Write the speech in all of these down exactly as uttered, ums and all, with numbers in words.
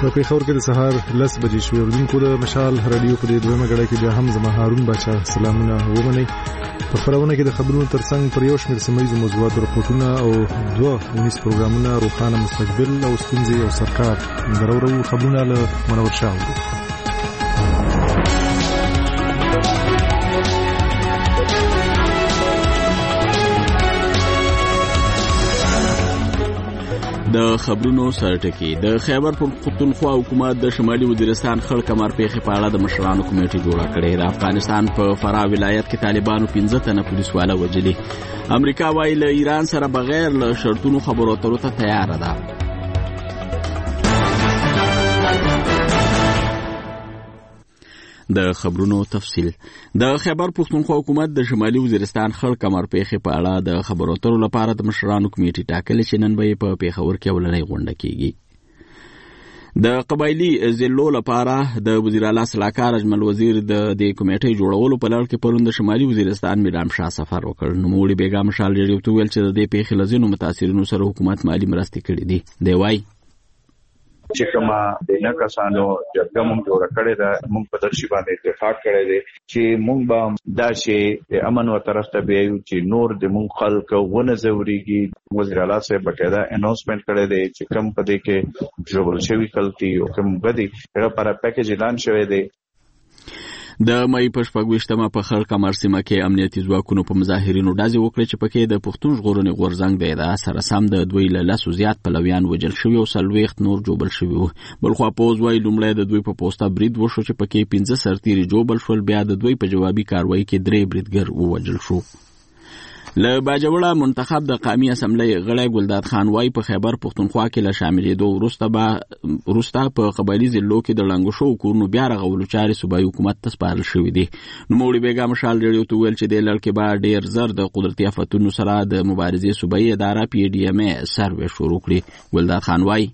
په پېښور کې د سهار لس بجې شوې. اوریدونکو د مشال رادیو په دې دویمه ګړۍ کې بیا هم زما هارون باچا سلامونه ومنئ. په خپرونه کې د خبرونو ترڅنګ پر یو شمېر سیمه ییزو موضوعاتو رپورټونه او دوه اونیز پروګرامونه روښانه مستقبل او ستونزې او سرکار درورو خبرونه له منور شاه اورو. د خبرونو سرټکی. د خیبر پختونخوا حکومت د شمالي وزیرستان خړ کمر پیښې په اړه د مشرانو کمیټه جوړه کړې. د افغانستان په فراه ولایت کې طالبانو پنځه تنه پولیسواله وژلي. امریکا وايي له ایران سره بغیر له شرطونو خبرو اترو ته تیار ده. د خبرونو تفصیل. د خیبر پختونخوا حکومت د شمالي وزیرستان خړ کمر پیښې په اړه د خبرو اترو لپاره د مشرانو کمیټې ټاکلې چې نن به په پېښور کې ولنۍ غونډه کیږي. د قبایلی ضلعو لپاره د وزیر اعلی سلاکار اجمل وزیر د دې کمیټې جوړولو په لړ کې پرون د شمالي وزیرستان میرام شاه سفر وکړ. نوموړي بیګا مشال ریډیو ته ویل چې د دې پیښې له ځینو متاثرینو سره حکومت مالی مرستې کړې دي. دی وایي چې کومه د نه کسانو جرګه مونږ جوړه کړې ده، مونږ په درشي باندې اتفاق کړی دی چې مونږ به دا شی امن و طرف ته بیایو چې نور د مونږ خلک ونه ځوريږي. وزیر اعلی صاحب بقاعده اناونسمنت کړی دی چې کوم په دې کې ژوبل شوي خلک دي او کوم بدی هغه پر پیکیج اعلان شوی دی. د مې په شپږ ویشتمه په خړ کمر سیمه کې امنیتي ځواکونو په مظاهرینو ډزې وکړې چې پکې د پښتون ژغورنې غورځنګ د ادعا سره سم د دوی له لسو زیات پلویان وژل شوي او څلوېښت نور جوبل شوي وو. بلخوا پوځ وايي لومړی د دوی په پوسته برید وشو چې پکې پنځه سرتیري جوبل شول، بیا د دوی په جوابي کاروایي کې درې بریدګر ووژل شو. له باجوړه منتخب د قومي اسمبلی غړی ګلداد خان وايي په خیبر پختونخوا کې له شاملېدو وروسته به وروسته په قبایلي ضلعو کې د ړنګو شوو کورونو بیا رغولو چارې صوبایي حکومت ته سپارل شوي دي. نوموړي بیګا مشال ریډیو ته ویل چې دې لړ کې به ډېر زر د قدرتي آفتونو سره د مبارزې صوبایي اداره پی ډي ایم ای سروې شروع کړي. ګلداد خان وايي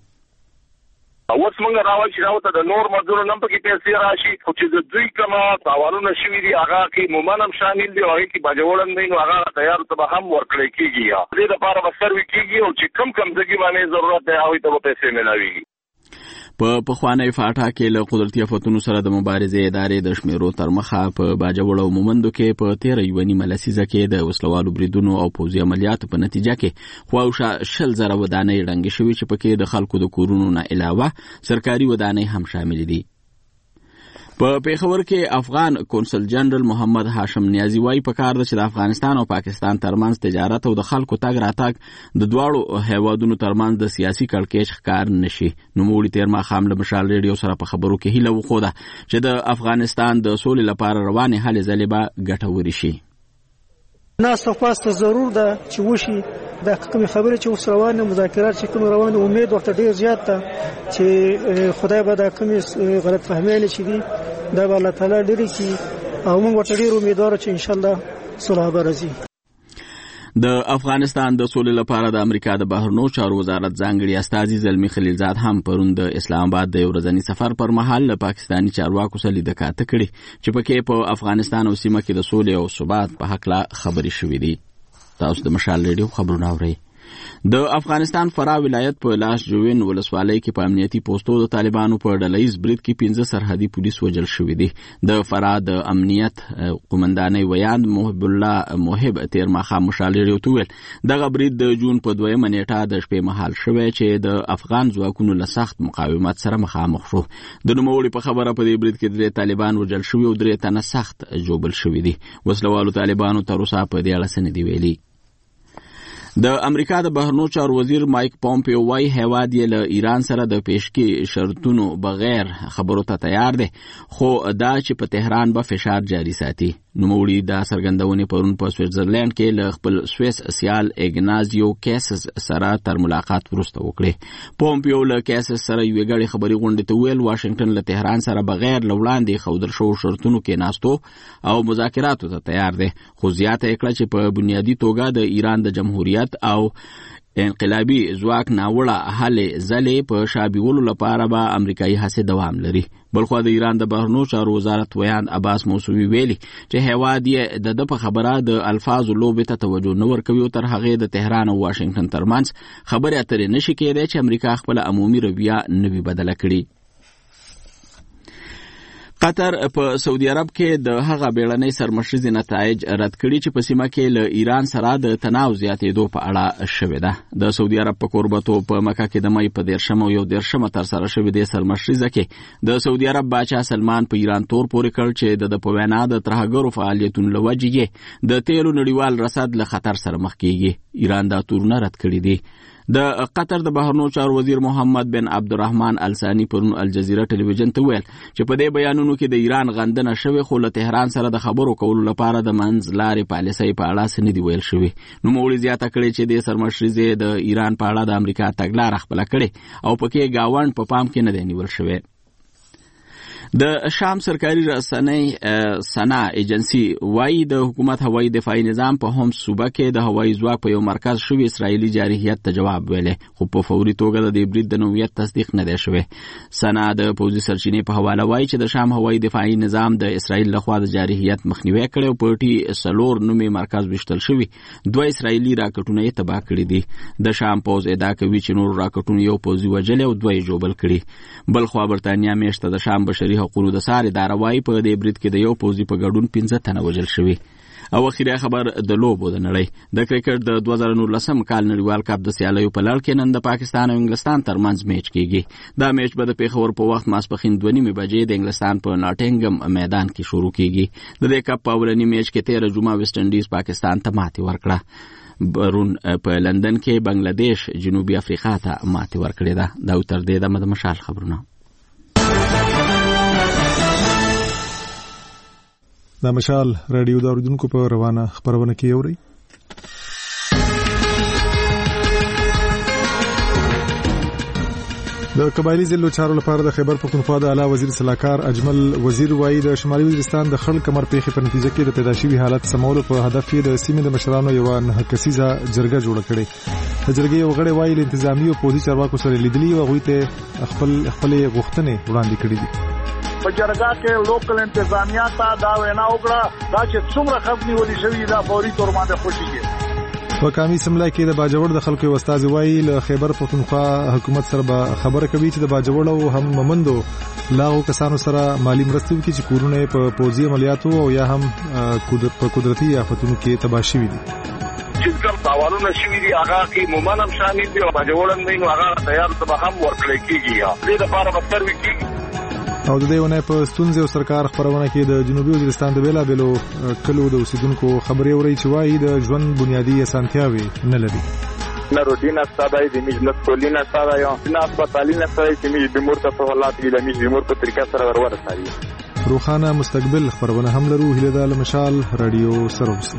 اوس موږ راوړل چې راوته د نور مزدور نم پکې پیسې راشي خو چې د دوی کومه سوالونه شوي دي هغه کې مومنم شامل دي او هغه کې باجوړن دی نو هغه تیار ته هم ورکړی کېږي. دې لپاره به سروي کېږي او چې کم کم ځګي باندې ضرورت دی هغه ته به پیسې ملاويږي. په پخوانی فاټا کې له قدرتي آفتونو سره د مبارزې ادارې د شمیرو تر مخه په باجوړ او مومندو کې په تیره یوه نیمه لسیزه کې د وسلوالو بریدونو او پوځي عملیاتو په نتیجه کې خواوشا شل زره ودانۍ ړنګې شوي چې پکې د خلکو د کورونو نه علاوه سرکاري ودانۍ هم شامل دي. په پېښور کې افغان کونسل جنرال محمد هاشم نیازی وايي پکار ده چې د افغانستان او پاکستان ترمنځ تجارت او د خلکو تګ راتګ د دواړو هیوادونو ترمنځ د سیاسي کړکېچ ښکار نشي. نوموړي تېر ماښام له مشال ریډیو سره په خبرو کې هیله وښوده چې د افغانستان د سولې لپاره روانې هلې ځلې به ګټورې شي. ناس خاصه ضرور ده چې وشي د کوم خبره چې اوس روانه مذاکرات چې کوم روانه امید ورته ډیر زیات ده چې خدای به دا کوم غلط فهمیان چې دي دا به الله تعالی لري کی او موږ ورته ډیر امیدوار چې ان شاء الله صلح به راځي. د افغانستان د سولې لپاره د امریکا د بهرنیو چارو وزارت ځانګړي استازي زلمی خلیلزاد هم پرون د اسلام آباد د یو ورځني سفر پر مهال له پاکستاني چارواکو سره لیدکاته کړې چې پکې په افغانستان او سیمه کې د سولې او ثبات په حق لا خبرې شوې دي. تاسو د مشال ریډیو خبرونه اورئ. د افغانستان فراه ولایت په لاس جوین ولسوالۍ کې په امنیتي پوسټو د طالبانو په ډلهیز برید کې پنځه سرحدي پولیس وژل شوي دي. د فراه د امنیت قومندانۍ ویاند محب الله محب تېر ماښام مشال ریډیو ته وویل دغه برید د جون په دویمه نیټه د شپې مهال شوی چې د افغان ځواکونو له سخت مقاومت سره مخامخ شو. د نوموړي په خبره په دې برید کې درې طالبان وژل شوي او درې تنه سخت جوبل شوي دي. وسلوالو طالبانو تر اوسه په دې اړه څه نه دي ویلي. د امریکا د بهرنیو چارو وزیر مایک پومپیو وايي هیواد یې له ایران سره د پیشکي شرطونو بغیر خبرو ته تیار دی خو دا چې په تهران به فشار جاري ساتي. نوموړي دا څرګندونې پرون په سویټزرلینډ کې له خپل سویس سیال ایګنازیو کیسس سره تر ملاقات وروسته وکړې. پومپیو له کیسس سره یوې ګډې خبري غونډې ته ویل واشنګټن له تهران سره بغیر له وړاندې ښودل شوو شرطونو کې ناستو او مذاکراتو ته تیار دی خو زیاته یې کړه چې په بنیادي توګه د ایران د جمهوریت او انقلابي ځواک ناوړه هلې ځلې په شابیولو لپاره به امریکایي هڅې دوام لري. بلخوا د ایران د بهرنیو چارو وزارت ویاند عباس موسوي ویلي چې هیواد یې د ده په خبره د الفاظو لوبې ته توجه نه ورکوي او تر هغې د تهران او واشنګټن ترمنځ خبرې اترې نشي کېدی چې امریکا خپله عمومي رویه نه وي بدله کړې. قطر په سعودي عرب کې د هغه بیړنۍ سرمشریزي نتایج رد کړي چې په سیمه کې له ایران سره د تناو زیاتېدو په اړه شوې ده. د سعودي عرب په کوربتوب په مکه کې د مې په دیرشم او یو دیرشمه ترسره شوې د سرمشریزه کې د سعودي عرب باچا سلمان په ایران تور پورې کړ چې د په وینا د ترهګرو فعالیتونو له وجې د تیلو نړیوال رصد له خطر سره مخ کیږي. ایران دا تورونه رد کړي دي. د قطر د بهرنیو چارو وزیر محمد بن عبدالرحمن الثاني پرون الجزیره ټلویزیون ته ویل چې په دې بیانونو کې د ایران غندنه شوې، خو له تهران سره د خبرو کولو لپاره د منځ لارې پالیسۍ په اړه څه نه دي ویل شوي. نوموړي زیاته کړې چې د سرمشریزې د ایران په اړه د امریکا تګلاره خپله کړې او پکې گاونډ په پام کې نه دی نیول شوی. د شام سرکاري رسنۍ سنا ایجنسی وایي د حکومت هوایي دفاعي نظام په هم صوبه کې د هوایي ځواک په یو مرکز شوی اسرائیلي جارحیت ته جواب ویلې، خو په فوري توګه د دې برید د نوعیت تصدیق نه دی شوی. سنا د پوځي سرچینې په حواله وایي چې د شام هوایي دفاعي نظام د اسرائیل لخوا د جارحیت مخنیوي کړی او په ټي سلور نومي مرکز وشتل شوی. دوه اسرائیلي راکټونه یې تباه کړي دي. د شام پوځ ادعا کوي چې نور راکټونه یو پوځي وژلي او دوه یې ژوبل کړي. بل خوا برتانیا میاشته د شام بشري حقوقو د ساري داروای په دې برید کې د یو پوځي په ګډون پنځه تنه وژل شوي. او اخیری خبر د لوبو د نړۍ د کرکټ د دوه زره نولسم کال نړیوال کپ د سیالیو په لړ کې نن د پاکستان او انګلستان ترمنځ میچ کیږي. دا میچ به د پیښور په وخت ماسپښین دوه نیمې بجې د انګلستان په ناټینګم میدان کې شروع کیږي. د دې کپ په اولنی میچ کې تیره جمعه ویسټ انډیز پاکستان ته ماتې ورکړه. برون په لندن کې بنگلاديش جنوبي افریقا ته ماتې ورکړې ده. دا تر دې د مشال خبرونه. د مشال رادیو د اوریدونکو په روانه خبرونه کې اوري. د قبایلی ضلعو چارو لپاره د خیبر پختونخوا د اعلی وزیر صلاحکار اجمل وزیر وایي د شمالي وزیرستان د خړ کمر پیښې په نتیجه کې د پیدا شوي حالت سمولو په هدف کې د سیمې د مشرانو یو نه کسیزه جرګه جوړه کړې. د جرګې یو غړی وایي له انتظامی او پولیسي چارواکو سره لیدلي او هغوی ته خپل خپل غوښتنې وړاندې کړې دي. په جرګه کې لوکل انتظامیه ته دا وینا وکړه دا چې څومره خبري ولې شوی دا فوري تور باندې خوشیږي. په کامي سملای کې د باجوړ د خلکو استاد وایي له خیبر پختونخوا حکومت سره به خبره کوي چې د باجوړ او هم ممندو لاغو کسانو سره مالی مرستې وکړي چې کورونه په پوځي عملیاتو او یا هم په قدرتي آفتونو کې تباه شوي دي. چې کوم سوالونه شوي دي هغه کې مومن هم شامل دي او باجوړ هم نو هغه تیار ته هم ورکړل کیږي. دې لپاره به سروي کیږي. او د دې ونه په ستونزې او سرکار خبرونه کې د جنوبي وزیرستان د بیلا بیلو کلو د اوسیدونکو خبرې اوري چې وایي د ژوند بنیادی اسانتیاوي نه لري. نه روډینا ستادای د میج مسؤلینا ستادای نه هسپتالینا ستادای چې میج بیمور ته سہولات ویل میج بیمور په طریقه سره ورور ساري. روخانه مستقبل خبرونه هم لرو. هله د مشال رادیو سروسي.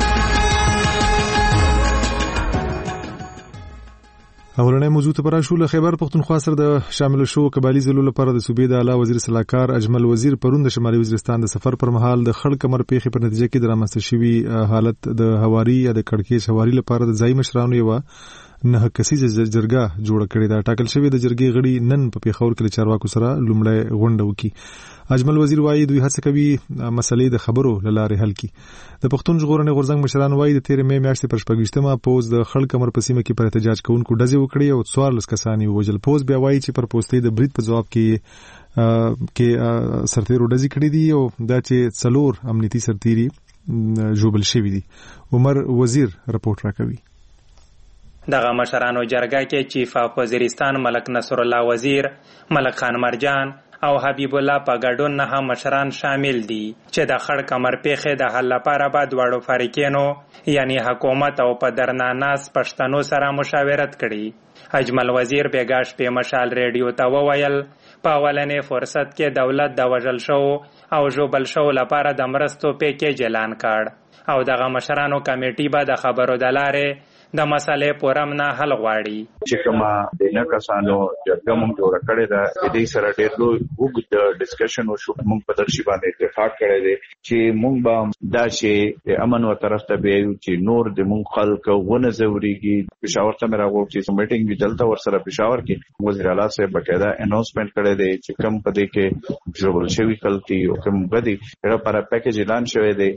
اولنې موضوع ته براشو. له خیبر پختونخوا سره د شامل شو قبایلی ضلعو لپاره د صوبې د اعلی وزیر صلاحکار اجمل وزیر پرون د شمالي وزیرستان د سفر پر مهال د خړ کمر پیښې په نتیجه کې د رامنځته شوي حالت د هواري یا د کړکېچ هواري لپاره د ځای مشرانو یو نه کسیزه جرګه جوړه کړې ده. ټاکل شوی د جرګې غړي نن په پیښور کې د چارواکو سره لومړی غونډه وکړي. اجمل وزیر وایي دوی هڅه کوي مسلې د خبرو لاره حل کړي. د پښتون ژغورنې غورځنګ مشران وایي د تیر مې میاشتې پر شپږویشتمه پوز د خړ کمر په سیمه کې پر احتجاج کوونکو ډزې وکړې او څوارلس کسان یې ووژل. پوز بیا وایي چې پر پوستې د برید په جواب کې کې سرتیرو ډزې کړې دي او دا چې څلور امنیتي سرتیري ژوبل شوي دي. عمر وزیر رپورټ راکوي. دغه مشرانو جرګه کې چیف اف وزیرستان ملک نصر الله وزیر، ملک خان مرجان او حبیب الله په ګډون نه مشران شامل دي چې د خړ کمر پیښې د حل لپاره به دواړو فریقینو یعنی حکومت او په درناناس پښتنو سره مشاورت کړي. اجمل وزیر بیګاش په مشال ریډیو ته وویل په اولنې فرصت کې دولت د وژل شو او ژوبل شو لپاره د مرستو پیکیج اعلان کړ او دغه مشرانو کمیټي به د خبرو د لارې د مسالې پورم نه حل غواړي. چې کومه د نه کسانو جرګه مونږ جوړه کړې ده د دې سره ډېر لوی وګړي ډسکشن وشو. مونږ په درشي باندې اتفاق کړی دی چې مونږ به دا چې امن و طرف ته بیاو چې نور د مون خلک ونه زوريږي. پېښور ته راغو چې میټینګ وی دلته ور سره پېښور کې وزیر اعلی صاحب بقاعده اناونسمنت کړی دی چې کم پدې کې جوړول شوی کلتي او کم بدی هغه پر پیکیج اعلان شوی دی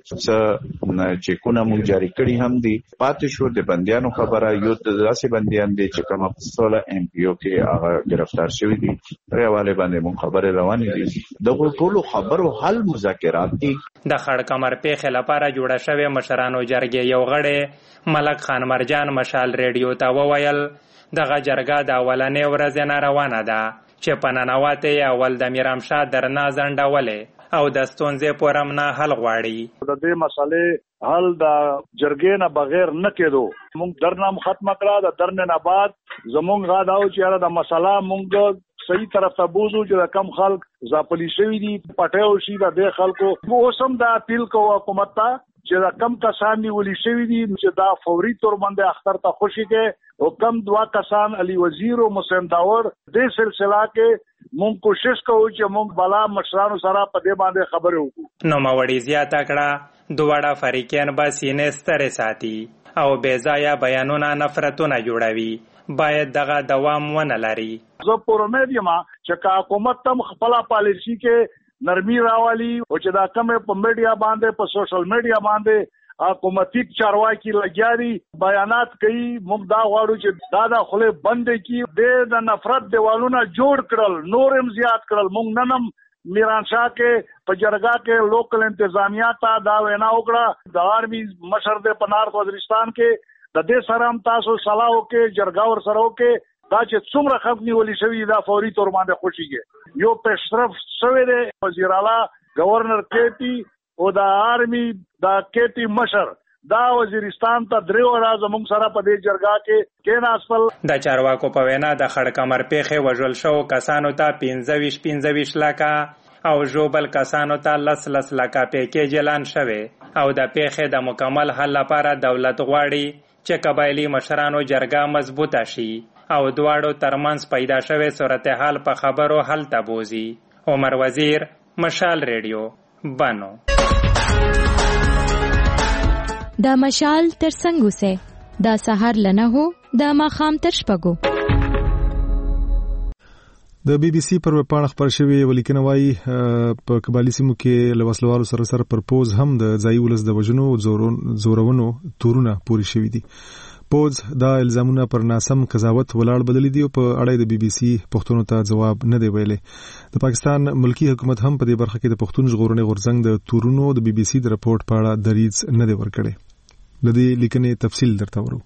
چې کونه مون جاری کړی هم دي. پاتې شو د بنديانو خبره یو د داسې بنديان دي چې کوم په ایم پی او کې هغه گرفتار شوی دي. ریواله باندې مون خبره روانې دي. دغه ټولو خبرو حل مذاکرات دي. د خړ کمر پیښې لپاره جوړه شوې مشرانو جرګې یو غړی ملک خان مرجان مشال ریډیو ته وویل دغه جرګه د اولنې ورځې نه روانه ده چې په ننواتې اول د میرامشاه درنا ځنډولې او د ستونزې پورم نه حل غواړي. د دې مسلې حل د جرګې نه بغیر نه کېدو. موږ درنام ختم کړه. د درنې نه بعد زموږ غا داو چې دا مسله موږ صحیح طرف ته بوزو چې د کم خلک ځاپلی شوي دي پټیو شي د دې خلکو. اوس هم دا اپیل کوو حکومت ته چې دا کم کسان نیولي شوي دي چې دا فوري تور باندې اختر ته خوشي کې او کم دوا کسان علي وزیر او مسلم داور دې سلسله کې مونږ کوشش کوو چې مونږ بالا مشرانو سره په دې باندې خبرې وکړو. نو موړي زیاته کړه دواړه فریقین به سینې سترې ساتي او بې ځایه بیانونه نفرتونه جوړوي. باید دغه دوام ونه لري. زه پر امید یم چې کا حکومت تم خپل پالیسی کې نرمي راولي او چې دا کم په میډیا باندې په سوشل میډیا باندې حکومتي چارواکي لګیاري بیانات کوي. موږ دا غواړو چې دا د خله بند کی د نفرت دیوالونه جوړ کړل نور هم زیات کړل. موږ ننم میرانشاه کې په جرګه کې لوکل انتظامیه ته دا وینا وکړه د آرمي مشر د پنارت وزیرستان کې د دې سره هم تاسو صلاح وکړئ جرګه ور سره وکړئ دا چې څومره خلک نیولي شوي دا فوري تور باندې خوشيږي. یو پیشرفت شوی دی وزیر اعلی گورنر کېپی او د آرمي د کېپی مشر دا وزیرستان ته دریو راز موږ سره په دې جرګه کې کېناستل. د چارواکو په وینا د خړ کمر پیښې وژل شو کسانو ته پنځه ویشت پنځه ویشت لکه او ژوبل کسانو ته لس لس لکه پیکیج اعلان شوی او د پیښې د مکمل حل لپاره دولت غواړي چې قبایلی مشرانو جرګه مضبوطه شي او دواړو ترمنځ پیدا شوی صورتحال په خبرو حل ته بوزي. عمر وزیر مشال ریډیو بانو. دا مشال تر څنګه سه دا سحر لنه هو دا ماخام تر شپګو. د بي بي سي پر وپاڼه خبر شوی ولیکنه وايي په قبایلی سیمو کې لوسلوالو سره سره پرپوز هم د ځای ولس د وجنو زورونو تورونه پوری شوی دي. پوز دا الزامونه پر ناسم قضاوت ولاړ بدلی دي او په اړه د بي بي سي پښتون ته جواب نه دی ویلي. د پاکستان ملکی حکومت هم په دې برخه کې د پښتون ژغورنې غورځنګ د تورونو د بي بي سي د رپورت په اړه دریځ نه دی ورکړی. لدې لیکنې تفصیل درته ورو.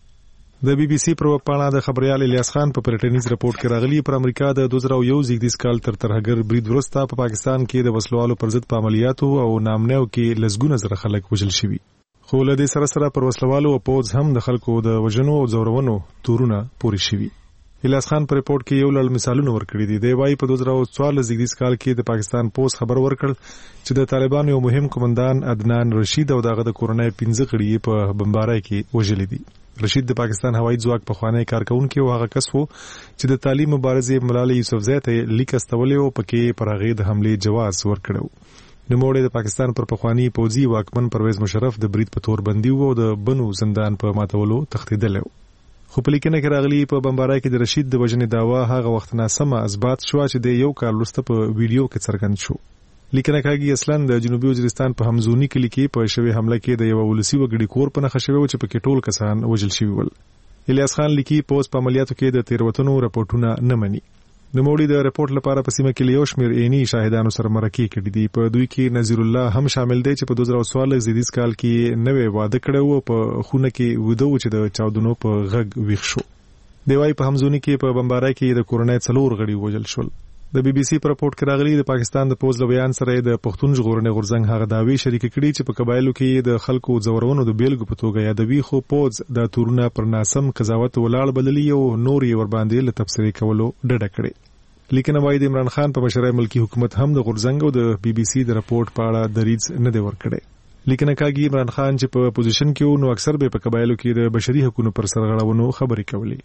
د بي بي سي پر وپاڼه د خبريال الیاس خان په پریټنیز رپورت کې راغلی پر امریکا د دوه زره یو زیږدیز کال تر ترهګر برید ورسته په پاکستان کې د وسلوالو پر ضد په عملیاتو او نامنیو کې لسګونه زره خلک وژل شوي. خو له دې سره سره پر وسلوالو او پوز هم د خلکو د وژنو او زورونو تورونه پوری شوي. الیاس خان په رپورت کې یو لړ مثالونه ورکړي دي. دی وايي په دوه زره څوارلس زیږدیز کال کې د پاکستان پوز خبر ورکړ چې د طالبانو یو مهم قومندان عدنان رشید او دغه د کورونای پنځه غړي په بمبارۍ کې وژل دي. رشید د پاکستان هوایي ځواک په خوانی کارکونکو او هغه کس وو چې د تعلیم مبارزې ملالۍ یوسفزۍ ته لیک استولې او پکې پر هغه د حمله جواز ورکړو. نوموړی د پاکستان پر پخوانی پوځي واکمن پرویز مشرف د برید په تور بندي وو او د بنو زندان په ماتولو تختیدل. خو په لیکنه کې راغلی په بمبارۍ کې د رشید د وژنې داوا هغه وخت ناسمه اثبات شو چې د یو کال وروسته په ویډیو کې څرګند شو. لیکنه کوي اصلا د جنوبي وزیرستان په همزونی کلی کې په شوی حمله کې د یو ولسی وګړي کور په نخښه شوی چې په کې ټول کسان وژل شوي ول. الیاس خان لیکي پوز په عملیاتو کې د تیروتنو راپورټونه نه مني. نوموړي د راپورټ لپاره په سیمه کې یو شمېر عیني شاهدانو سره مرکه کړي دي. په دوی کې نذیر الله هم شامل دی چې په دوه زره څوارلس زیږدیز کال کې نوې واده کړی و په خونه کې وده و چې د چاودنو په غږ ویښ شو. دی وايي په همزونی کې په بمبارۍ کې د کورونای څلور غړي وژل شول. د بي بي سي پر رپورت کې راغلي د پاکستان د پوز لویان سره د پښتون ژغورنې غورځنګ هغه داوی شریک کړي چې په قبایلو کې د خلکو زورونو د بیلګو په توګه یادوي خو پوز د تورونه پر ناسم قضاوت ولاړ بدلی او نور یې ور باندې له تفسیر کولو ډډه کړي. لیکن وايي د عمران خان په مشرۍ ملکی حکومت هم د غورځنګ او د بي بي سي د رپورت په اړه دریځ نه دی ورکړی. لیکن کاږي عمران خان چې په پوزیشن کې نو اکثر به په قبایلو کې د بشري حقوقو پر سرغړونو خبرې کولې.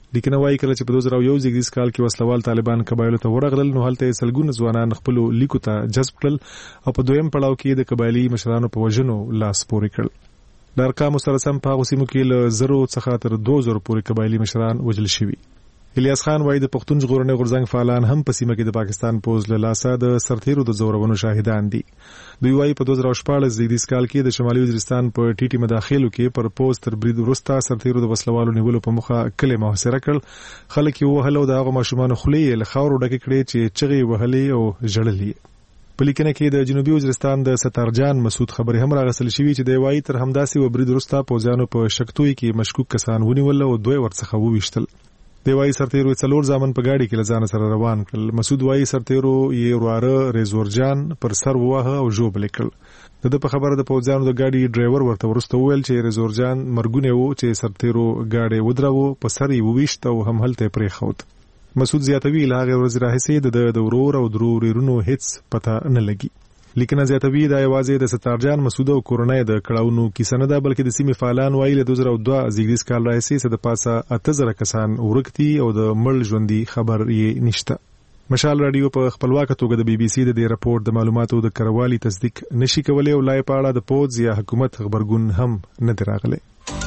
لیکنه وايي کله چې په دوه زره یو زیږدیز کال کې وسلوال طالبان قبایلو ته ورغلل نو هلته سلګونه ځوانان خپل لیکو ته جذب کړل او په دویم پړاو کې د قبایلی مشرانو په وژنو لاس پورې کړل. د ارقامو سره سم په هغو سیمو کې له زرو څخه تر دوه زرو پورې قبایلی مشران وژل شوي. الیاس خان وايي د پښتون ژغورنې غورځنګ فعالان هم په سیمه کې د پاکستان پوز له لاسه د سرتیرو د زورونو شاهدان دي. دوی وايي په دوه زره شپاړس زیږدیز کال کې د شمالي وزیرستان په ټي ټي مداخلو کې پر پوز تر برید وروسته سرتیرو د وسلوالو نیولو په مخه کلی محاصره کړل. خلک یې وهل او د هغو ماشومانو خولې له خاورو ډکې کړې چې چغې وهلې او ژړلې. په لیکنه کې د جنوبي وزیرستان د ستارجان مسعود خبرې هم راغستل شوې چې د وايي تر همداسې و برید وروسته پوځیانو په شکتوي کې مشکوک کسان ونیول او دوی ورڅخه وویشتل. دی وايي سرتیرو څلور ځامن په گاډي کې لزان سره روان کړل. مسعود وايي سرتیرو یې ورواره ریزورجان پر سر ووهه او ژوبل کړل. د په خبره د پوځیانو د گاډي ډرایور ورته ورسته وویل چې ریزورجان مرګونه وو چې سرتیرو گاډي ودراوه په سر یې وویشت او هم هلته پرې خود. مسعود زیاتوي لاغه ورځ راهسي د د ورور او درورونو هیڅ پته نه لګي. لیکنه زیاتوي دا یوازې د ستارجان مسعود او کورونای د کړهونو کیسه نه ده بلکې د سیمې فعالان وايي له دوه زره دوه زیږدیز کال راهسي څه د پاسه اته زره کسان ورکتي او د مړ ژوندي خبر یې نشته. مشال رادیو په خپلواکه توګه د بي بي سي د دې راپور د معلوماتو د کروالي تصدیق نشي کولای او لای په اړه د پوز یا حکومت خبرګون هم نه دراغله.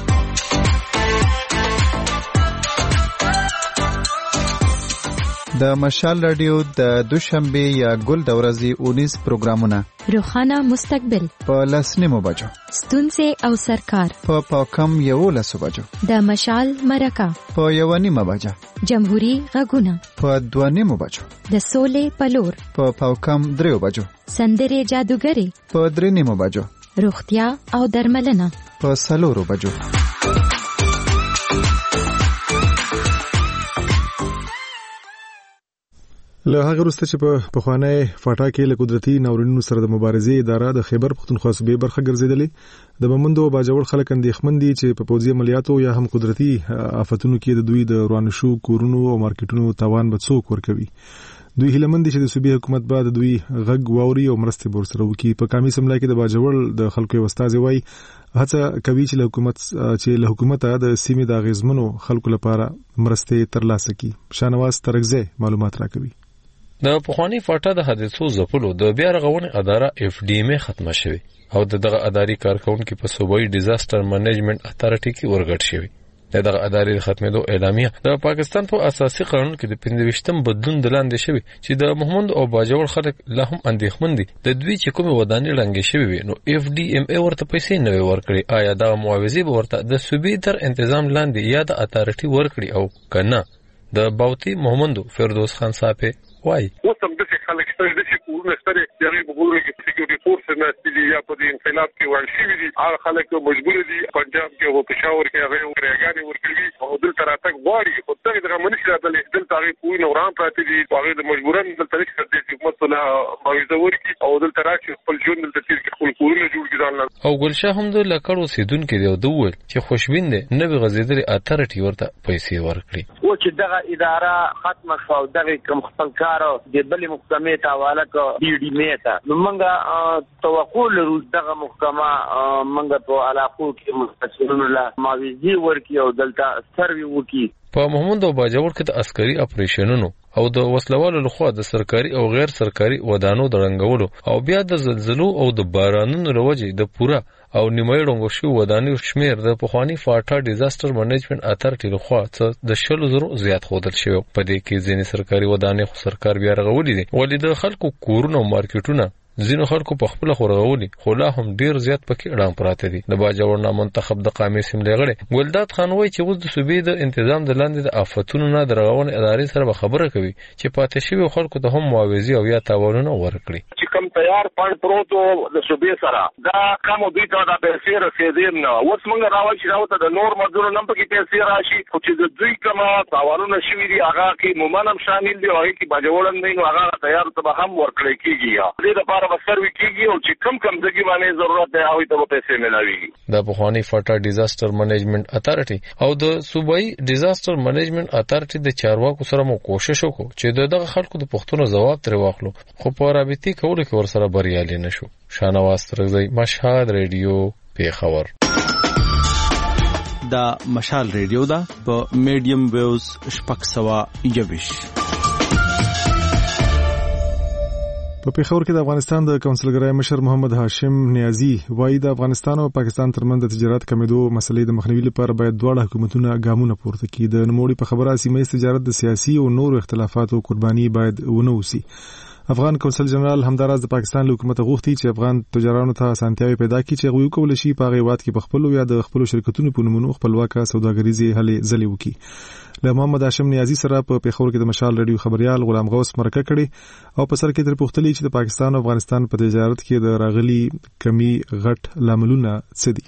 د مشال رادیو د دوشنبه یا ګل د ورځې اونیس پروګرامونه روخانه مستقبل په لسنیمو بجو ستونزې او سرکار په پاکم یو لسو بجو د مشال مرکه په یو نیمه بجه جمهوریت غږونه په دوه نیمو بجو د سولې پلور په پاکم دریو بجو سندرې جادوګری په درې نیمو بجو روغتیا او درملنه په سلورو بجو. له هغه وروسته چې په پخوانی فاټا کې له قدرتي ناورینونو سره د مبارزې اداره د خیبر پختونخوا صوبې برخه ګرځېدلې. د بمندو باجوړ خلک اندېښمن دي چې په پوځي عملیاتو یا هم قدرتي آفتونو کې د دوی د روان شو کورونو او مارکیټونو تاوان به څوک ورکوي. دوی هیلمن دي چې د صوبې حکومت به د دوی غږ واوري او مرستې به ورسره وکړي. په کامي سملای کې د باجوړ د خلکو یو استازی وایي هڅه کوي چې له حکومت چې له حکومته د سیمې د اغیزمنو خلکو لپاره مرستې ترلاسه کړي. شانواز ترګزه معلومات راکوي. د پخوانی فاټا د حادثو ځپلو د بیا رغونې اداره اف ډي ام ختمه شوه او دغه اداري کارکونکو په صوبایي ډیزاستر منیجمنت اتھارټي کې ورګډ شوی. دغه اداري ختمېدو اعلامیه د پاکستان په اساسي قانون کې د پنځويشتم بدلون دلاندې شوی چې د محمد او باجوړ خلک لا هم اندېښمن دي د دوی چې کومه ودانۍ ړنګې شوی وي نو اف ډي ام ورته پیسې نه ورکړي. آیا دا معاوضه به ورته د صوبې تر تنظیم لاندې یا د اتھارټي ورکړي او کنه؟ د باوتی محمد فردوس خان صاحب وای اوس هم د خلک ستاسو د کورونو ستاره یاري په ګورو کې سکیورټي فورس نه ستلي یا په دې انقلاب کې ورشي دي هغه خلک مجبور دي پنجاب کې او پېښور کې هغه ورګانې ورکړي او دل تراتک غواړي خو څنګه دغه منشي راځي دل تاریخ کوی نو رام پاتې دي هغه د مجبورن دل تاریخ د حکومت له باوجود ورکی او دل تراک خپل ژوند دل تیر کې خپل کورونه جوړ کړل. او ګلشاه هم د لکړو سیدون کې دی دوه چې خوشبین دي نه به غزیدل اتھارټي ورته پیسې ورکړي. او چې دغه اداره ختمه شو دغه کوم خپل کار د بل محکمې ته حواله کو ډي ډي میته نو موږ توقع لرو دغه محکمه موږ په علاقو کې مستشارونو لا معاوضه ورکي او دلته سروي وکي. په محمد او باجوړ کې د عسکري اپریشنونو او د وسلوالو لخوا د سرکاري او غیر سرکاري ودانو د رنګولو او بیا د زلزلو او د بارانونو لوجې د پوره او نیمایي ړنګو شو ودانو شمیر د پخوانی فاټا ډیزاستر منیجمنت اتھارټي لخوا څخه د شلو زرو زیات خودل شوی. په دې کې ځینې سرکاري ودانې خو سرکار بیا رغولې دي ولې د خلکو کورونه او مارکیټونه ځینو خلکو په خپل خورغولي خو لا هم ډیر زیات پکې اړم پراته دي. د باجوړ نامنتخب د قامي سیملې غړي ګلداد خان وایي چې اوس د صوبې د تنظیم د لاندې د آفتونو نه درغون ادارې سره خبره کوي چې پاتې شوی خلکو ته هم معاوضه او یا تاوانونه ورکړي. چې کم تیار پاند پروتو د صوبې سره دا کوم دوی ته د پیسې رسیدل نه اوس موږ راوړل چې راوته د نور مزدور نن پکې پیسې راشي خو چې د دوی کوم تاوانونه شوي دي هغه کې مومنم شامل دي او کې باجوړ نه نو هغه تیار ته هم ورکړي کیږي. دې لپاره سروي کیږي او چې کم کم ځګي باندې ضرورت دی هغه ته پیسې ملوي. د پخوانی فاټا ډیزاستر منیجمنت اتھارټي او د صوبایي ډیزاستر منیجمنت اتھارټي د چارواکو سره مو کوشش وکړو چې دغه خلکو د پښتنو جواب تر واخلو خو په رابطي کولو کې ورسره بریالي نشو. شانواز ترغزی مشهد ریډیو پیښور. دا مشال ریډیو دا په میډیم ویوز شپږ سوه یوویش. په پیښور کې د افغانستان د کونسلګرای مشر محمد هاشم نیازی وایي د افغانستان او پاکستان ترمنځ د تجارت کمیدو مسلې د مخنیوي لپاره باید دواړه حکومتونه ګامونه پورته کړي. د نوموړي په خبره سیمه ییز تجارت د سیاسي او نورو اختلافاتو قرباني باید ونه وسی. افغان کونسل جنرال همداراز د پاکستان له حکومت غوښتي چې افغان تجارانو ته اسانتیاوي پیدا کړي چې هغوی وکولای شي په هغه هیواد کې په خپلو یا د خپلو شرکتونو په نومونو خپلواکه سوداګریزې هلې ځلې وکړي. له محمد هاشم نیازی سره په پیښور کې د مشال ریډیو خبريال غلام غوث مرکه کړي او په سر کې تر پوښتنې چې د پاکستان او افغانستان په تجارت کې د راغلي کمی غټ لاملونه څه دي.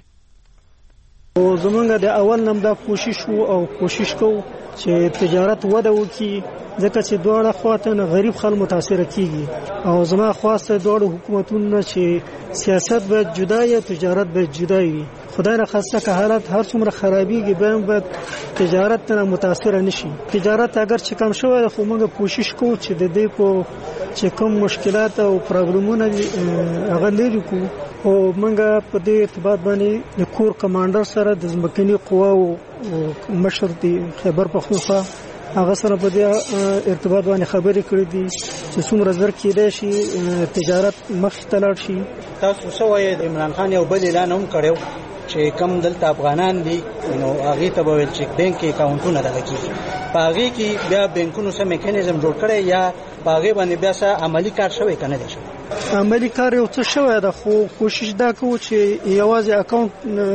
او زمونږ د اول نم دا کوشش وو او کوشش کوو چې تجارت وده وکړي ځکه چې دواړه خواته غریب خلک متاثر کیږي او زما خواسته دواړو حکومتونو چې سیاست به جدا یا تجارت به جدا وي. خدای نه خواسته که حالت هر څومره خرابېږي به به تجارت نه متاثر نشي. تجارت اگر چې کم شوی خو موږ کوشش کوو چې د دې په چې کوم مشکلات او پرابلمونه هغه لري کو او موږ په دې ارتباط باندې د کور کمانډر سره د ځمکني قواو مشر دی خیبر پختونخوا هغه سره په دې ارتباط باندې خبرې کړې دي چې څومره زر کېدای شي تجارت مخ ته لاړ شي. تاسو څه وایي عمران خان یو بل اعلان هم کړو چې کم دلته افغانان دي نو هغه ته به ویل چې بانک اکاونټونه دغه کیږي په هغه کې بیا بانکونو سم میکانیزم جوړ کړي یا په هغه باندې بیا سره عملی کار شوی کنه دي. عملی کار یو څه شوی دا خو کوشش دا کوو چې یوازې اکاونټ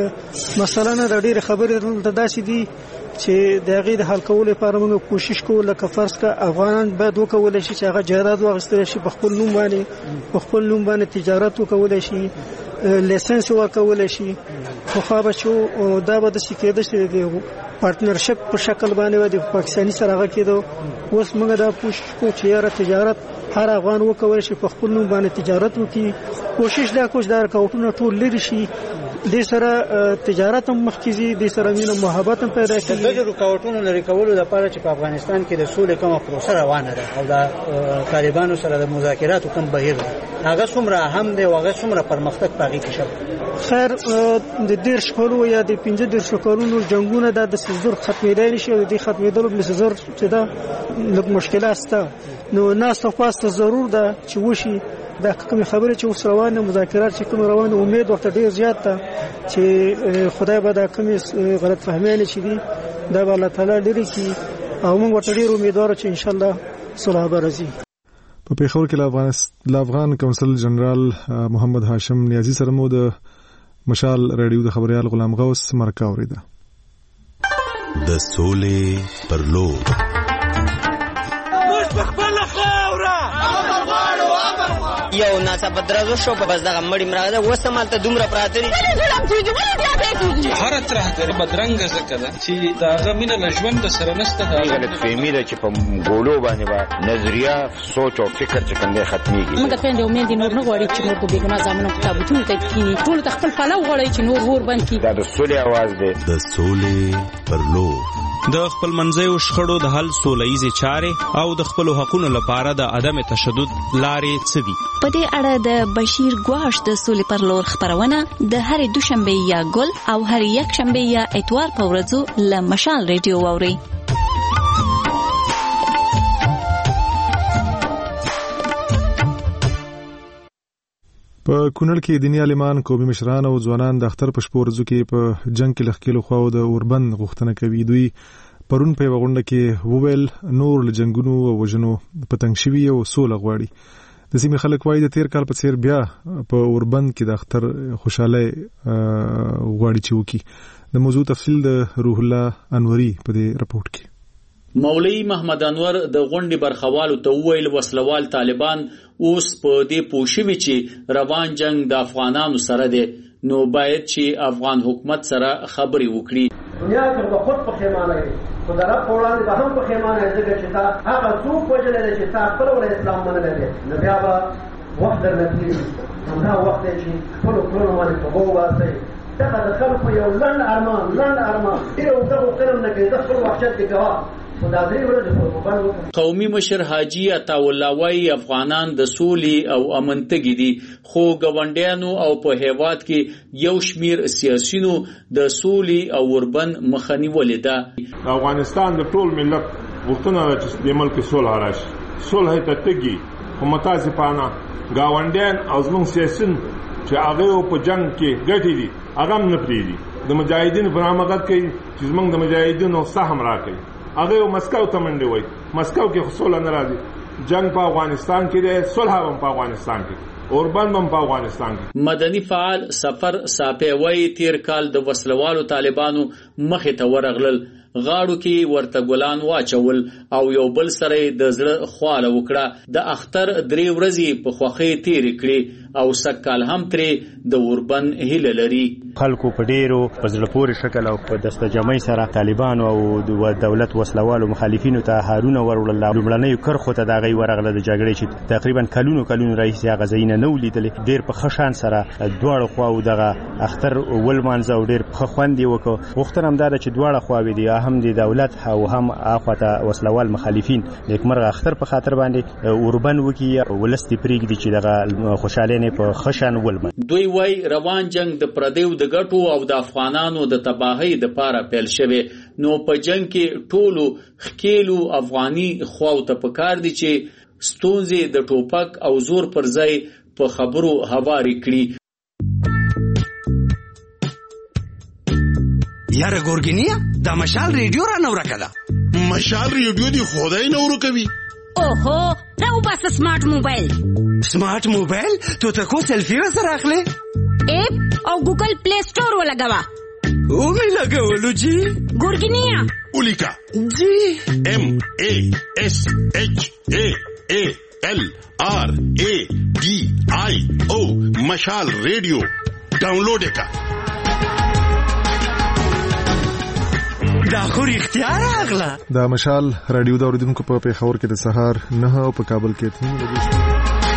مثلا د ډېر خبرې دلته داسې دي چې د هغه د حل کولو لپاره موږ کوشش کوو لکه فرض کا افغانان باید وکولای شي چې هغه جایداد واغستل شي په خپل نوم باندې په خپل نوم باندې تجارت وکولای شي لایسنس ورکولای شي خو خو به شو دا به د سکیده شي د پارتنرشپ په شکل باندې د پاکستاني سره هغه کېدو. اوس موږ دا کوشش کوو چې یاره تجارت هر افغان وکولای شي په خپل نوم باندې تجارت وکړي. کوشش دا کوم دا کاوټونه ټول لري شي د سره تجارت هم مخکې د سره مینه محبت هم پیدا کیږي. د رکاوټونو لري کولو لپاره چې په افغانستان کې د سولې کومه پروسه روانه ده او د طالبانو سره د مذاکراتو کوم بهیر ده هغه څومره اهم دی او هغه څومره پرمختګ پاږي کې شوی. خیر د دیرش کلو یا د پنځه دیرش کلونو جنگونه د سزور ختمېدای نشي او د ختمېدلو د سزور چې دا لږ مشکلات شته نو ناس تاسو ضرور ده چې وشي دا کوم خبره چې اوس روانه مذاکرات چې کوم روانه امید ورته ډیر زیات ده چې خدای به دا کوم غلط فهمونه چې دي دا به الله تعالی لري کی او موږ ورته ډیر امیدوار چې ان شاء الله صلح به راځي. په پیښور کې د افغان کونسل جنرال محمد هاشم نیازی سره مو د مشال ریډیو د خبريال غلام غوث مرکه اوریده. د سولې پر لور یو ناڅاپه درازو شو په بس دغه مړی مرغه ده اوس همالته دومره پراته دي هر ترهګر بدرنګه ځکه ده چې د هغه مینه له ژوند سره نشته. دا غلطفهمي ده چې په ګولو باندې به نظریه سوچ او فکر چې کوم دی ختمېږي. موږ ته د امید نور نه غواړي چې نور په بېګناه زامنو په تابوتونو ته کښېني ټول ته خپل پلو غواړي چې نور ور بند کړي. دا د سولې اواز دی. د سولې پر لور د خپل منځیو شخړو د حل سوله ییزې چارې او د خپلو حقونو لپاره د عدم تشدد لارې څه دي. په دې اړه د بشیر ګواش د سولې پر لور خبرونه د هرې دوشنبه یا ګل او هر یک شنبه یا اتوار په ورځو له مشال ریډیو واورئ. په کونړ کې دیني عالمان قومي مشران او ځوانان د اختر په شپو ورځو کې په جنگ کې لخکېلو خواو د اوربند غوښتنه کوي. دوی پرون په غونډه کې وویل نور له جنگونو او وژنو پتنګ شوي او سوله غواړي. د سیمې خلک وایي د تیر کال په څیر بیا په اوربند کې د اختر خوشاله غواړي چې وکړي. د موضوع تفصیل د روح الله انوري په دې رپورت کې. مولوی محمد انور د غونډې برخوالو ته وویل وسلوال طالبان اوس په دې پوښوي چې روان جنگ د افغانانو سره دی نو باید چې افغان حکومت سره خبرې وکړي. دنیا کې د خود په خیمانه دی خو د رب په وړاندې به هم په خیمانه دی ځکه چې تا هغه څوک وژلی دی چې تا خپل ول اسلام منلی دی نو بیا به وخت درنه تېرېږي. همدا وخت دی چې خپلو کړنو باندې توبه وباسئ. دغه د خلکو یو لنډ ارمان لنډ ارمان ډېره اوږده غوښتنه هم نه کوي. زه خپل وحشت کې ګواه دا درې ورځې په موبایل وکړو. قومي مشر حاجی عطاالله وايي افغانان د سولې او امن تږي دي، خو ګاونډیانو او په هیواد کې یو شمیر سیاسيونو د سولې او اوربند مخه نیولې ده. افغانستان د ټول ملت غوښتنه ده چې د ملک صلح راشي. صلح ته تږي خو متاسفانه ګاونډیان او زموږ سیاسيون چې هغه په جنگ کې ګټي دي هغه هم نه پریږدي. د مجاهدینو په نامه غږ کوي چې زموږ د مجاهدینو سهم راکړي. هغه مسکو ته منډي وای، مسکو کې صلح نه راځي. جنگ په افغانستان کې دی، صلح هم په افغانستان کې، اوربند هم په افغانستان کې. مدني فعال سفر صافي وای تیر کال د وسلوالو طالبانو مخې ته ورغلل، غاړو کې ورته ګلان واچول او یو بل سره د زړه خواله وکړه. د اختر درې ورځې په خوخي تیر کړي او سکال هم ترې د اوربند هیله لري. خلکو په ډیرو په زړه پورې شکل او په دستجمعي سره طالبانو او د دولت وسلوالو مخالفینو ته هارونه ورولل. لومړنۍ کرخو ته دغه ورغله د جګړې چې تقریبا کلونو کلونو رئیس هغه زینه نو لیدلې. ډیر په خشان سره دواړه خواو دغه اختر ولمانځه او ډیر په خوند وکړو. وختر هم دا چې دواړه خواوې دي، هم د دولت او هم اخواته وسلوال مخالفین لیکمر اختر په خاطر باندې اوربند وکي ولستي پریږدي چې دغه خوشاله نه په خشن ولمن. دوی وای روان جنگ د پردیو د ګټو او د افغانانو د تباہی د پاره پیل شوی، نو په جنگ کې ټولو خکیلو افغاني خواو ته پکار دي چې ستونزې د ټوپک او زور پر ځای په خبرو هواري کړي. یاره ګورګینیا دا مشال ریډیو را نو راکړه. مشال ریډیو دی خدای نو ورکوي. اوهو راو بس سمارټ موبایل. سمارټ موبایل تو ته کو سلفي سره اخلي؟ اپ او ګوګل پلی سٹور ولګوا. او می لګولو جی ګورګینیا ولیکا جی ام ا اس اچ ا ا ال آر ا ډي آی او مشال ریډیو ډاونلوډ کا. دا خو اختیار اغلا. دا مشال رادیو دا اوریدونکو په پیښور کې د سهار نه او په کابل کې اته بجې.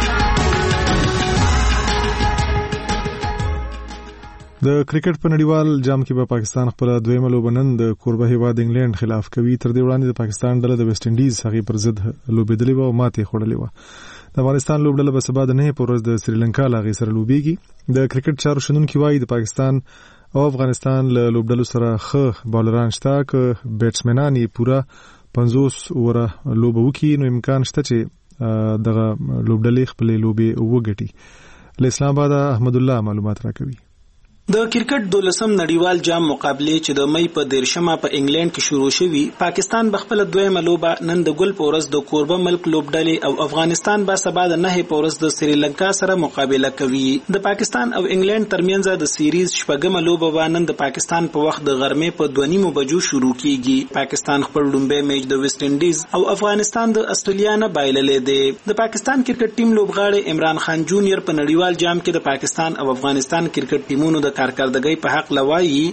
د کرکټ په نړیوال جام کې به پاکستان خپل دویمه لوبه نن د کوربه هیواد انګلند خلاف کوي. تر دې وړاندې د پاکستان ډله د ویسټ انډیز هغې پر ضد لوبېدلې وه او ماتې خوړلې وه. د افغانستان لوبډله به سبا د نهې په ورځ د سریلانکا له هغې سره لوبېږي. د کرکټ چارو شنونکي وایي د پاکستان او افغانستان له لوبډلو سره ښه بالران شته، که بیټسمنان یې پوره پنځوس اووره لوبه وکړي نو امکان شته چې دغه لوبډلې خپلې لوبې وګټي. له اسلام آباده احمد الله معلومات راکوي. د کرکټ دولسم نړیوال جام مقابله چې د مې په دیرشمه په انګلند کې شروع شوي، پاکستان به خپل دویمه لوبه نن د ګل په ورځ د کوربه ملک لوبډلې او افغانستان به سبا د نهې په ورځ د سریلانکا سره مقابله کوي. د پاکستان او انګلند ترمنځ د سیریز شپږمه لوبه به نن د پاکستان په وخت د غرمې په دوه نیمو بجو شروع کیږي. پاکستان خپل لومړی میچ د ویسټ انډیز او افغانستان د استرالیا نه بایللې دی. د پاکستان کرکټ ټیم لوبغاړي عمران خان جونیئر په نړیوال جام کې د پاکستان او افغانستان کرکټ ټیمونو د کارکردګۍ په حق لوایي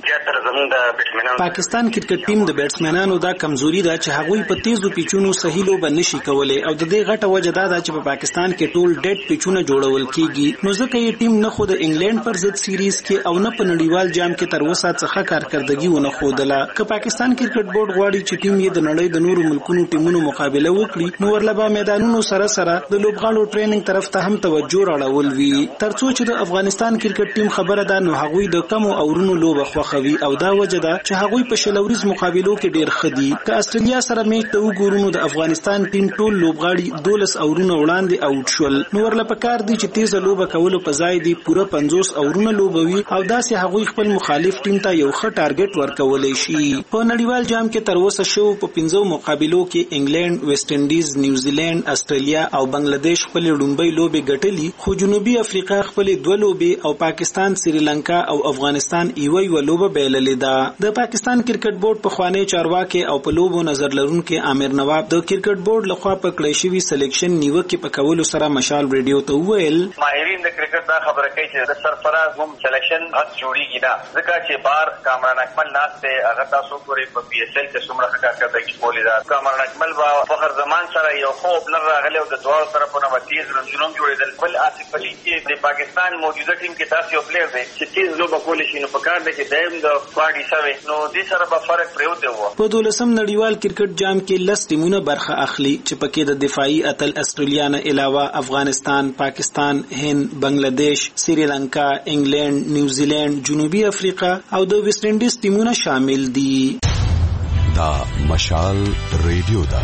پاکستان کرکټ ټیم د بیټسمنانو دا کمزوري ده چې هغوی په تیزو پیچونو صحیح لوبه نشي کولای او د دې غټه وجه دا ده چې په پاکستان کې ټول ډیډ پیچونه جوړول کیږي. نو ځکه یې ټیم نه خو د انګلند پر ضد سیریز کې او نه په نړیوال جام کې تر اوسه څه کارکردګي ونه ښودله. که پاکستان کرکټ بورډ غواړي چې ټیم یې د نړۍ د نورو ملکونو ټیمونو مقابله وکړي نو ورلبا میدانونو سره سره د لوبغاړو ټریننګ طرف ته هم توجه راړول وي. ترڅو چې د افغانستان کرکټ ټیم خبره ده نو هغوی د کمو اورونو لوبه خوښوي او دا وجه ده چې هغوی په شلوريز مقابلو کې ډیر خدي. که استرالیا سره میچ ته وګورو نو د افغانستان ټیم ټول لوبغاړي دولس اورونه وړاندې اوټ شول. نو ورله پکار دي چې تیز لوبه کولو په ځای دی پوره پنځوس اورونه لوبوي او داسې هغوی خپل مخالف ټیم ته یو ښه ټارګټ ورکولای شي. په نړیوال جام کې تر اوسه شو په پنځو مقابلو کې انګلند، ویسټ انډیز، نیوزیلند، استرالیا او بنگلاديش خپل لومړی لوبې ګټلې، خو جنوبي افریقا خپل دوه لوبې او پاکستان، سریلانکا او افغانستان ایوي ولوبه بیللې ده. د پاکستان کرکټ بورډ په خوانی چارواکي او په لوبو نظر لرونکي عامر نواب د کرکټ بورډ لخوا په کړی شوی سلیکشن نیوکه په کولو سره مشال ریډیو ته وویل ماهرین د کرکټ دا خبره کوي چې د سرفراز هم سلیکشن حق جوړیږي نه، ځکه چې بار کامران اکمل ناشته هغه تاسو پورې په پی ایس ایل کې څومره ښه کارکړی کولی دا کامران اکمل با فخر زمان سره یو خو بلر راغلی او د دوه طرفونو وتیز رنجونم جوړیدل. بل آصف علي کې د پاکستان موجوده ټیم کې تاسو یو پلیئر دی چې تیز لوبه کولی شي نو په کار دی چې دایم د باډي شوی نو دې سره به فرق پریوته و. په دولسم نړیوال کرکټ جام کې لس ټیمونه برخه اخلي چې پکې د دفاعي اتل استرالیا نه علاوه افغانستان، پاکستان، هند، بنگلاديش، سریلانکا، انګلند، نیوزیلند، جنوبي افریقا او د ویسټ انډیز ټیمونه شامل دي. دا مشال ریډیو دا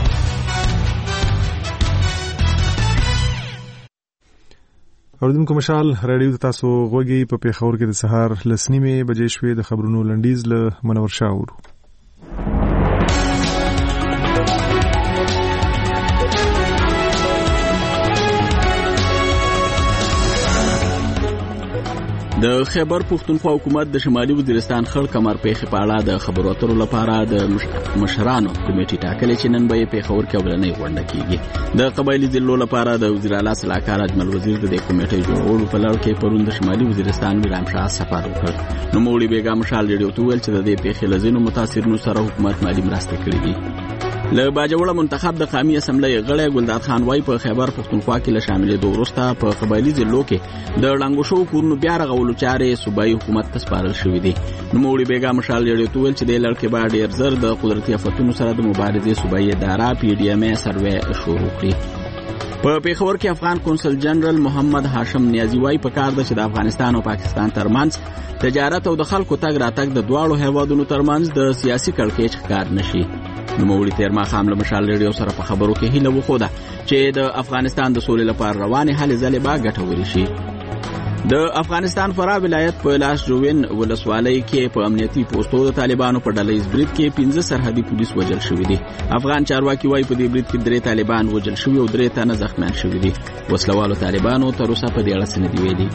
اوردونکو مشال رادیو ته تاسو غوږی په پیښور کې د سهار لسنیمه بجې شوې د خبرونو لنډیز له منور شاور. د خیبر پښتونخوا حکومت د شمالي وزیرستان خړ کمر پیښې په اړه د خبرو اترو لپاره د مشرانو کمیټې ټاکلې چې نن به پیښور کې ولنۍ غونډه کیږي. د قبایلی ضلعو لپاره د وزیر اعلی صلاحکار اجمل وزیر د کمیټې جوړولو په لړ کې پرون د شمالي وزیرستان میرام شاه سفر وکړ. نو مولوی بیگم شال ریډیو ته ویل چې د دې پیښې لزینو متاثرینو سره حکومت مالی مرسته کړې دي. له باجوړه منتخب د قومي اسمبلی غړی ګلداد خان وای په خیبر پښتونخوا کې له شاملېدو وروسته په قبایلی ضلعو کې د ړنګو شو کورونو بیا رغولو چارې صوبایي حکومت ته سپارل شوې دي. نوموړي بیګم شال ریډیو ته ویل چې د لړ کې به ډېر زر د قدرتي آفتونو سره د مبارزې صوبایي اداره پی ډي ایم ای سروې شروع کړي. په پیښور کې افغان کونسل جنرال محمد هاشم نیازی وای په کار ده چې د افغانستان او پاکستان ترمنځ تجارت او د خلکو تګ راتګ د دواړو هیوادونو ترمنځ د سیاسي کړکېچ ښکار نشي. نوموړي تیر ماښام له مشال ریډیو سره په خبرو کې هیله وښوده چې د افغانستان د سولې لپاره روانې هلې ځلې به ګټورې شي. د افغانستان فراه ولایت په لاس جوین ولسوالۍ کې په امنیتي پوسټو د طالبانو په ډله ییز برید کې پنځه سرحدي پولیس وژل شوي دي. افغان چارواکي وایي په دې برید کې درې طالبان وژل شوي او درې تنه زخمیان شوي دي. وسلوالو طالبانو تر اوسه په دې اړه څه نه دي ویلي.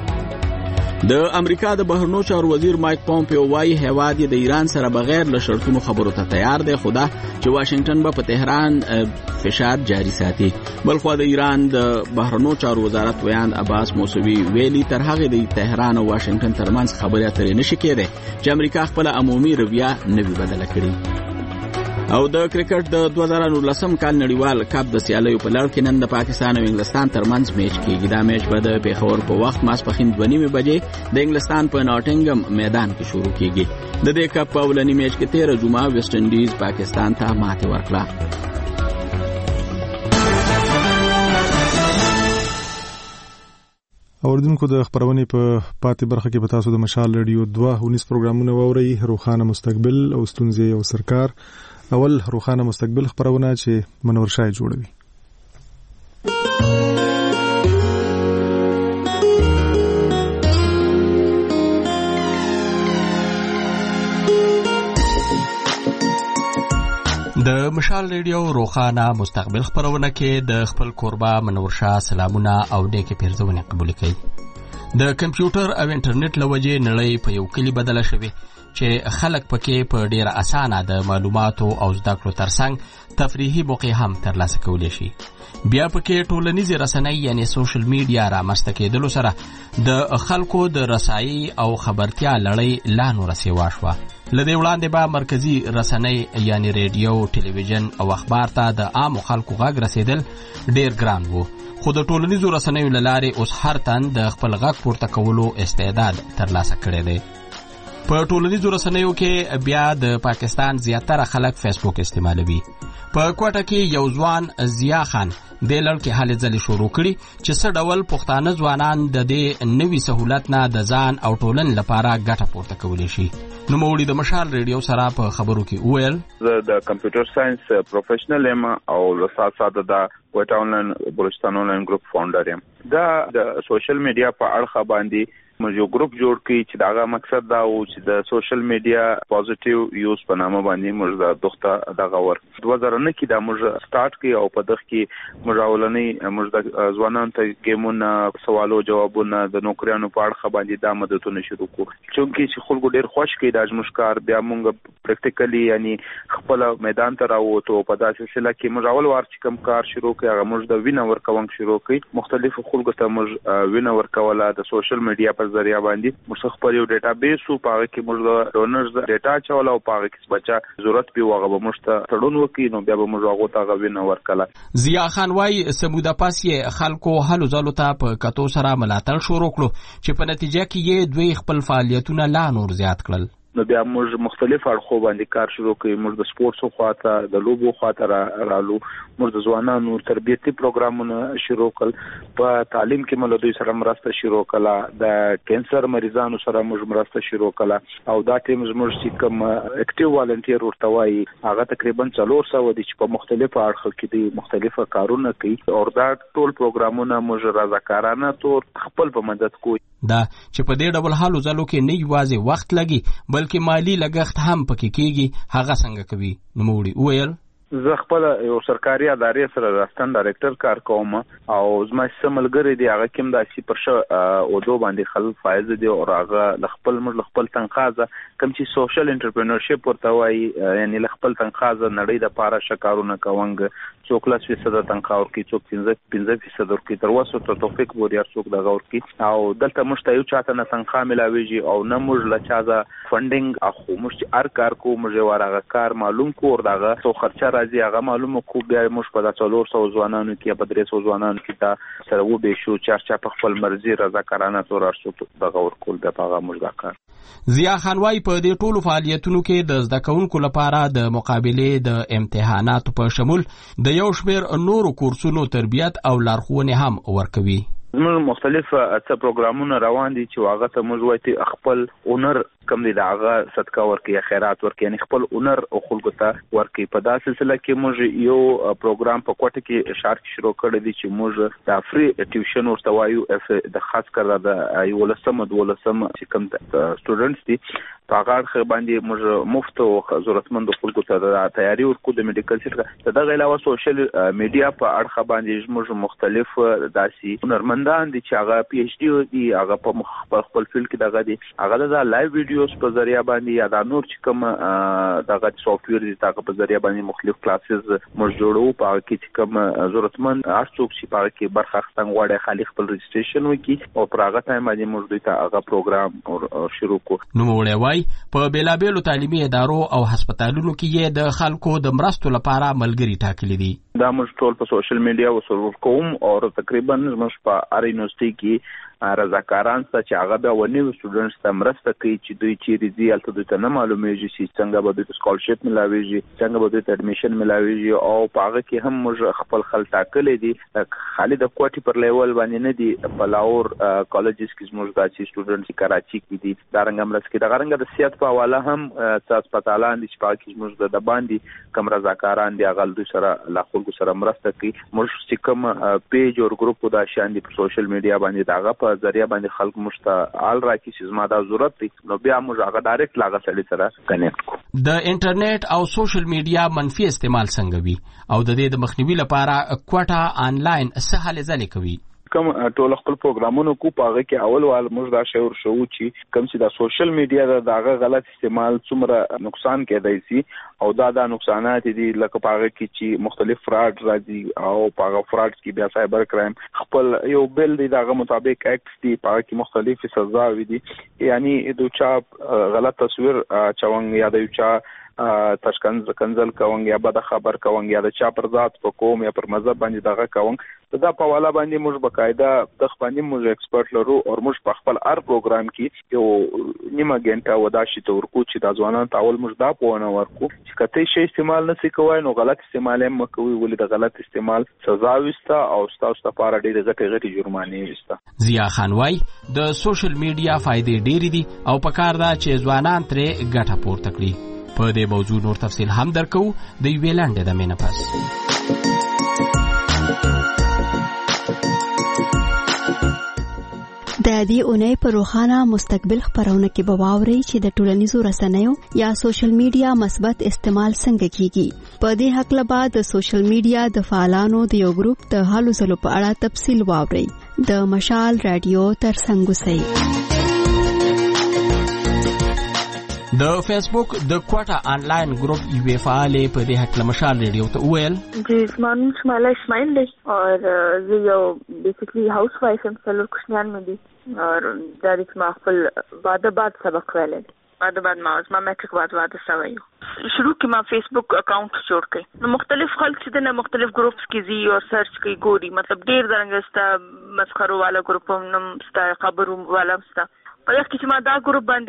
د امریکا د بهرنیو چارو وزیر مایک پومپیو وایي هیواد یې د ایران سره بغیر له شرطونو خبرو ته تیار دی، خو دا چې واشنگټن به په تهران فشار جاري ساتي. بلخوا د ایران د بهرنیو چارو وزارت ویاند عباس موسوي ویلي تر هغې د تهران او واشنگټن ترمنځ خبرې اترې نشي کېدی چې امریکا خپله عمومي رویه نه وي بدله کړې. او د کرکټ د دوه زره نولسم کال نړیوال کپ د سیالیو په لړ کې نن د پاکستان او انګلستان ترمنځ میچ کېږي. دا میچ به د پیښور په وخت ماسپښین دوه نیمې بجې د انګلستان په ناټنګم میدان کې شروع کېږي. د دې کپ په اولني میچ کې تیره جمعه ویسټ انډیز پاکستان ته ماتې ورکړه. اوردونکو د خبرونې په پاتې برخه کې به تاسو د مشال ریډیو دوه ونیس پروګرامونه واورئ. روښانه مستقبل او ستونزې او سرکار. اول روښانه مستقبل خبرونه چې منور شاه جوړوي. د مشال ریډیو روښانه مستقبل خبرونه کې د خپل کوربه منور شاه سلامونه او نیکې پیرزونه قبول کړئ. د کمپیوټر او انټرنیټ لوجې نړۍ په یو کلی بدله شوې چې خلک پکې په ډیره اسانه د معلوماتو او زده کړو ترڅنګ تفریحي موقع هم ترلاسه کولی شي. بیا پکې ټولنیزې رسنۍ یعنی سوشل میډیا رامنځته کېدلو سره د خلکو د رسایي او خبرتیا لړۍ لا نوره سیوا شوه. له دې وړاندې به مرکزي رسنۍ یعنی ریډیو، ټلویزیون او اخبار ته د عامو خلکو غږ رسېدل ډېر ګران وو، خو د ټولنیزو رسنیو له لارې اوس هر تن د خپل غږ پورته کولو استعداد ترلاسه کړی دی. په ټولنیزو رسنیو کې بیا د پاکستان زیاتره خلک فیسبوک استعمالوي. په کوټه کې یو ځوان ضیا خان د لړ کې هلې ځلې شروع کړي چې څه ډول پښتانه ځوانان د دې نوي سهولت نه د ځان او ټولنې لپاره ګټه پورته کولی شي. نوموړي د مشال ریډیو سره په خبرو کې وویل زه د کمپیوټر ساينس پروفیشنل یم او له سات سات د کوټه آنلاین بلوچستان آنلاین ګروپ فاونډر یم. دا د سوشل میډیا په اړه باندې موږ یو ګروپ جوړ کړی چې داغه مقصد دا و چې د سوشل میډیا پوزټیو یوز په نامه باندې موږ د دوخته دغه ور دوه زره نه کې دا موږ سٹارټ کړی او په دغه کې موږ اولنې موږ د ځوانانو ته ګیمونه، سوالو جوابونه، د نوکریانو په اړه باندې دا مدتونه شروع کړو چې خلکو ډیر خوش کړي دا موږ کار. بیا موږ پریکټیکلی یعنی خپل میدان ته راووتو په داسې سلسله کې موږ اول وار چې کوم کار شروع کړی هغه موږ د وینه ورکوونک شروع کړی. مختلفو خلکو ته موږ وینه ورکوله د سوشل میډیا په ذریعہ باندې موږ خپل یو ډیټابیس او په هغه کې موږ د ډونرز ډیټا چول او په هغه کې بچا ضرورت به وغه موږ ته تړون وکړي نو بیا به موږ هغه ته غوښنه ورکړه. ضیا خان وايي سموده پاس یې خلکو هلو ځلو ته په کتو سره ملاتړ شروع کړو چې په نتیجه کې یې دوی خپل فعالیتونه لا نور زیات کړل. نو بیا موږ مختلف اړخو باندې کار شروع کړی. موږ د سپورتس خواته د لوبو خواته رالو، موږ د ځوانانو تربیتي پروګرامونه شروع کړل، په تعلیم کې موږ دوی سره مرسته شروع کړه، د کینسر مریضانو سره موږ مرسته شروع کړه او دا ټیم موږ چې کوم اکټیو والنټیر ورته وایي هغه تقریبا څلور سوه دي چې په مختلفو اړخو کې دي مختلفه کارونه کوي او دا ټول پروګرامونه موږ رضاکارانه تور خپل په مدد کوي. دا چې په دې ډول حالو ځلو کې نه یوازې وخت لګي بلکې مالی لګښت هم پکې کېږي، هغه څنګه کوي؟ نوموړي وویل زه خپل یو سرکاري ادارې سره راستن ډایریکټر کار کوم او زما سملګری دی هغه کوم داسي پر شو او دو باندې خل فایز دی او هغه خپل مر خپل تنخوازه کوم چې سوشل انټرپرینورشپ ورته وایي، یعنی خپل تنخوازه نړۍ د پاره شکارونه کوونګ څوک لس فیصد تنخواه ورکړي، څوک پنځه فیصد ورکړي، تر اوسه ته توفیق بوریا څوک دغه ورکړي او دلته موږ ته یو چاته نه تنخواه ملاويږي او نه موږ له چا فندینګ اخو موږ هر کار کو موږ ورغه کار معلوم کو ورغه څو خرچه راځي هغه معلومه کو بیا موږ په څلور سوه ځوانانو کې په درې سوه ځوانانو کې دا سره و به شو چارچا په خپل مرزي رضاکارانه تور ارشو دغه ورکول د هغه موږ دا کار. ضیا خان وايي په دې ټولو فعالیتونو کې د زده کوونکو لپاره د مقابلې د امتحاناتو په شمول د یو شمېر نورو کورسونو تربیت او لارښوونې هم ورکوي. زموږ مختلف څه پروګرامونه روان دي چې هغه ته موږ وایي خپل اونر کم دي دغه صدقه ورکړي، خیرات ورکړي، یعنی خپل اونر او خلکو ته ورکړي. په داسې سلسله کې موږ یو پروګرام په کوټه کې اشاره شروع کړی دی چې موږ د فری ټیوشن ورته وایو د خاص کر د یو لسم د ولسم چې کوم سټوډنټس دي په هغه اړخ باندې موږ مفت او ضرورتمند خلکو ته د تیاری ورکو د میډیکل سیټ دغه علاوه سوشل میډیا په اړخ باندې موږ مختلف داسي هنرمندان دي چې هغه پی ایچ ډی دي، هغه په خپل فیلډ کې دغه دي، هغه د لایو ویډیوز په ذریعہ باندې یا د نور چې کوم دغه سافټویر دي هغه په ذریعہ باندې مختلف کلاسز موږ جوړو په هغه کې چې کوم ضرورتمند هر څوک چې په هغه کې برخه اخیستل غواړي خالي خپل رجسټریشن وکړي او په هغه ټایم باندې موږ دوی ته هغه پروګرام شروع کړو. نوموړی وايي په بیلابیلو تعلیمي ادارو او هسپتالونو کې یې د خلکو د مرستو لپاره ملګري ټاکلي دي. دا موږ ټول په سوشل میډیا وسرور کوم او تقریبا موږ په هر یونیورسيټي کې رضاکاران چې هغه به ونیو سټوډنټس ته مرسته کوي چې دوی چیرې دي البته دوی ته نه معلومیږي چې څنګه به دوی سکالرشپ ملاويږي، څنګه به دوی ته اډمیشن ملاويږي او په هغه کې هم موږ خپل خل ټاکلې دي خالي د کوټي پر لیول باندې نه دي. په لاهور کالجز کې موږ داسې سټوډنټس کراچي کې دي دا رنګ مرسته کوي. دا رنګ د سیاست په حواله هم تاسو هسپتالان دي چې په کې موږ د باندې کم رضاکاران دي هغه دوی سره لا خلکو سره مرسته کوي. موږ چې کوم پیج او ګروپ دا شان دي په سوشل میډیا باندې داغه په ذریعہ باندې خلک مشته آل راکې چې زما دا ضرورت دی نو بیا موږ هغه ډایرکټ لاغه سړي سره کنیکټ کو. د انټرنیټ او سوشل میډیا منفي استعمال څنګه وي او د دې د مخنیوي لپاره کوټه آنلاین څه هلې ځلې کوي؟ کوم ټول خپل پروګرامونو کو پاغه کې اول وال موږ دا شعور شو چې کوم چې دا سوشل میډیا دا دغه غلط استعمال څومره نقصان کېدای شي او دا دا نقصانات دي لکه پاغه کې چې مختلف فراډ راځي او پاغه فراډ کې بیا سایبر کرائم خپل یو بل دی دغه مطابق اکټس دي پاغه کې مختلف سزاوي دي، یعنی د چا غلط تصویر چوانګ یا د چا تشکنز کنزل کوونګ یا بد خبر کوونګ یا د چا پر ذات په کوم یا پر مذهب باندې دغه کوونګ دا په والا باندې موږ بقاعده د خپل موږ ایکسپرت لرو او موږ په خپل هر پروګرام کې یو نیمه غنټه ودا شي ته ورکو چې د ځوانان تاول موږ دا پونه ورکو چې کته شی استعمال نسی کوی نو غلط استعمال هم کوي ولې د غلط استعمال سزا وستا او تاسو لپاره ډېر غټي غټي جرمانه وستا. ضیا خان وايي د سوشل میډیا فائدې ډېرې دي او پکار دا چې ځوانان ترې ګټه پورته کړي. په دې موضوع نور تفصیل هم درکو د یوې لنډې دمې نه پس. د دې اونۍ په روښانه مستقبل خبرونه کې به واورئ چې د ټولنیزو رسنیو یا سوشل میډیا مثبت استعمال څنګه کیږي. په دې حق له د سوشل میډیا د فعالانو د یو ګروپ د هلو ځلو په اړه تفصیل واورئ. د مشال رادیو ترڅنګ اوسئ. د فیسبوک د کوټه آنلاین ګروپ یو فعالې په دې حق له مشال ریډیو ته وویل جی اسمان شماله اسماعیل دی اور زه یو بیسیکلی هاوس وایف یم څلور کوچنیان مې دي اور دا د ما خپل واده بعد سبق ویلی دی واده بعد ما ما میټرک بعد واده شوی یو شروع کې ما فیسبوک اکاؤنٹ جوړ کړ نو مختلف خلک چې د مختلف ګروپس کې زی او سرچ کوي ګوري مطلب ډیر درنګ ستا مسخرو والا ګروپ هم ستا خبرو والا ستا په یوه کې چې ما دا ګروپ باندې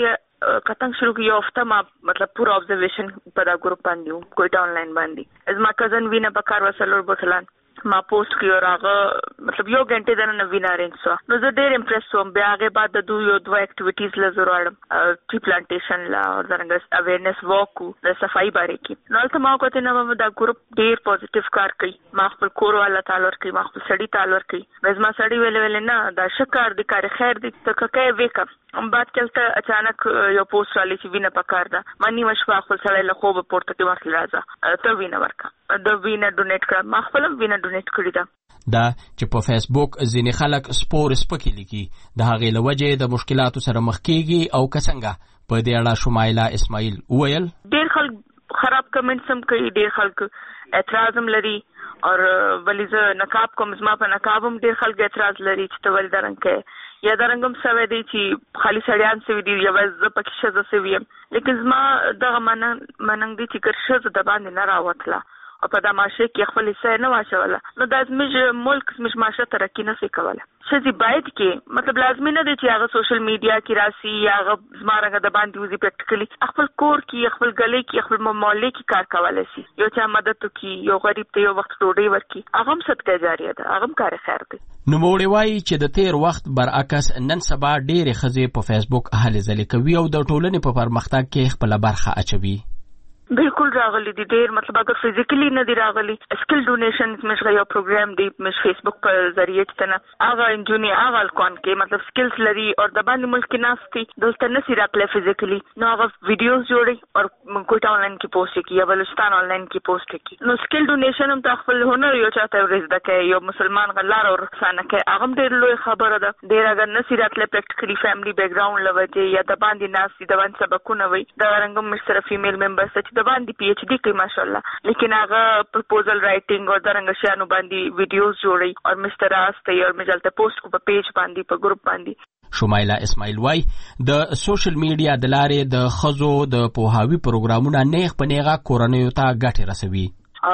کتنګ شروع کی یو هفته ما مطلب پورا observation په دا ګروپ باندې کوټه آنلاین باندې از ما کزن وینا بکار وسلور بوتلان ما پوسټ کیو راغه مطلب یو غنټه د نن وینا رینج سو نو زه ډېر امپریس وم بیا هغه بعد د دوه یو دوه اکټیویټیز لزروړم ټری پلانټیشن لا او څنګه اویرنس واک د صفائی باره کې نو ته ما کوته نو دا ګروپ ډېر پوزټیو کار کوي ما خپل کور والا تعلق کوي ما خپل سړی تعلق کوي مزما سړی ویل ویل نه دا شکر د کار خیر دې ته کوي وکم ام بعد چلته اچانک یو پوسټ والی چې وینا پکار ده مانی مشوا خپل سړی له خوب پورته کې ورته راځه ته وینا ورکا د وینا ډونیټ کړه ما خپل وینا ډونیټ کړی ده دا چې په فیسبوک ځینې خلک سپور سپکی لیکي د هغې له وجې د مشکلاتو سره مخ کیږي او کسنګه په دې اړه شمایله اسماعیل وویل ډېر خلک خراب کمنټس هم کوي ډېر خلک اعتراض هم لري او ولی زه نقاب کوم زما په نقاب هم ډېر خلک اعتراض لري چې ته ولې دا رنګ کوې یا دا رنګ هم سوی دی چې خالي سړیان سوي دي یوازې زه پکې ښځه سوي یم لیکن زما دغه مننګ دی چې که ښځه د باندې نه راوتله او په دا معاشره کې خپل حصه نه واچوله نو دا زموږ ملک زموږ معاشره ترقي نشي کولی ښځې باید کې مطلب لازمي نه دی چې هغه سوشل میډیا کې راسي یا هغه زما رنګه د باندې وځي پریکټیکلي خپل کور کې خپل ګلې کې خپل محلې کې کار کولی شي یو چا مدد وکړي یو غریب ته یو وخت ډوډۍ ورکړي هغه هم صدقه جاریه ده هغه هم کار خیر دی نوموړی وایي چې د تیر وخت برعکس نن سبا ډېرې ښځې په فیسبوک هلې ځلې کوي او د ټولنې په پرمختګ کې خپله برخه اچوي بالکل راغلی دي ډېر مطلب اگر فزیکلی نه دی راغلی سکل ډونیشن مشغه یو پروګرام دی مش فیسبوک په ذریعہ ته هغه انجونی هغه الکون کې مطلب سکلز لري او د باندې ملک کې ناشتي دلته نسی راغلی فزیکلی نو هغه ویډیوز جوړي او کوټه آنلاین کې پوسټ کوي یا بلوچستان آنلاین کې پوسټ کوي نو سکل ډونیشن هم خپل هنر یو چاته ورزده کوي یو مسلمان غلار او رسانه کوي هغه ډېر لوی خبره ده ډېر اگر نسی راغلی پریکټیکلی فیملی بیک گراوند لوجه یا د باندې ناشتي د باندې سبقونه وي د رنګم مش سره فیمیل ممبرز چې د باندې پی ایچ ڈی کوي ماشاءالله لیکن هغه پروپوزل رائټینګ او درنګ شانو باندې ویډیوز جوړي او مستر راسته او مجلته پوسټ کو په پیج باندې په ګروپ باندې شمایله اسماعیل وای د سوشل میډیا د لارې د خزو د پوهاوی پروګرامونه نیغ په نیغه کورنیو ته ګټه رسوي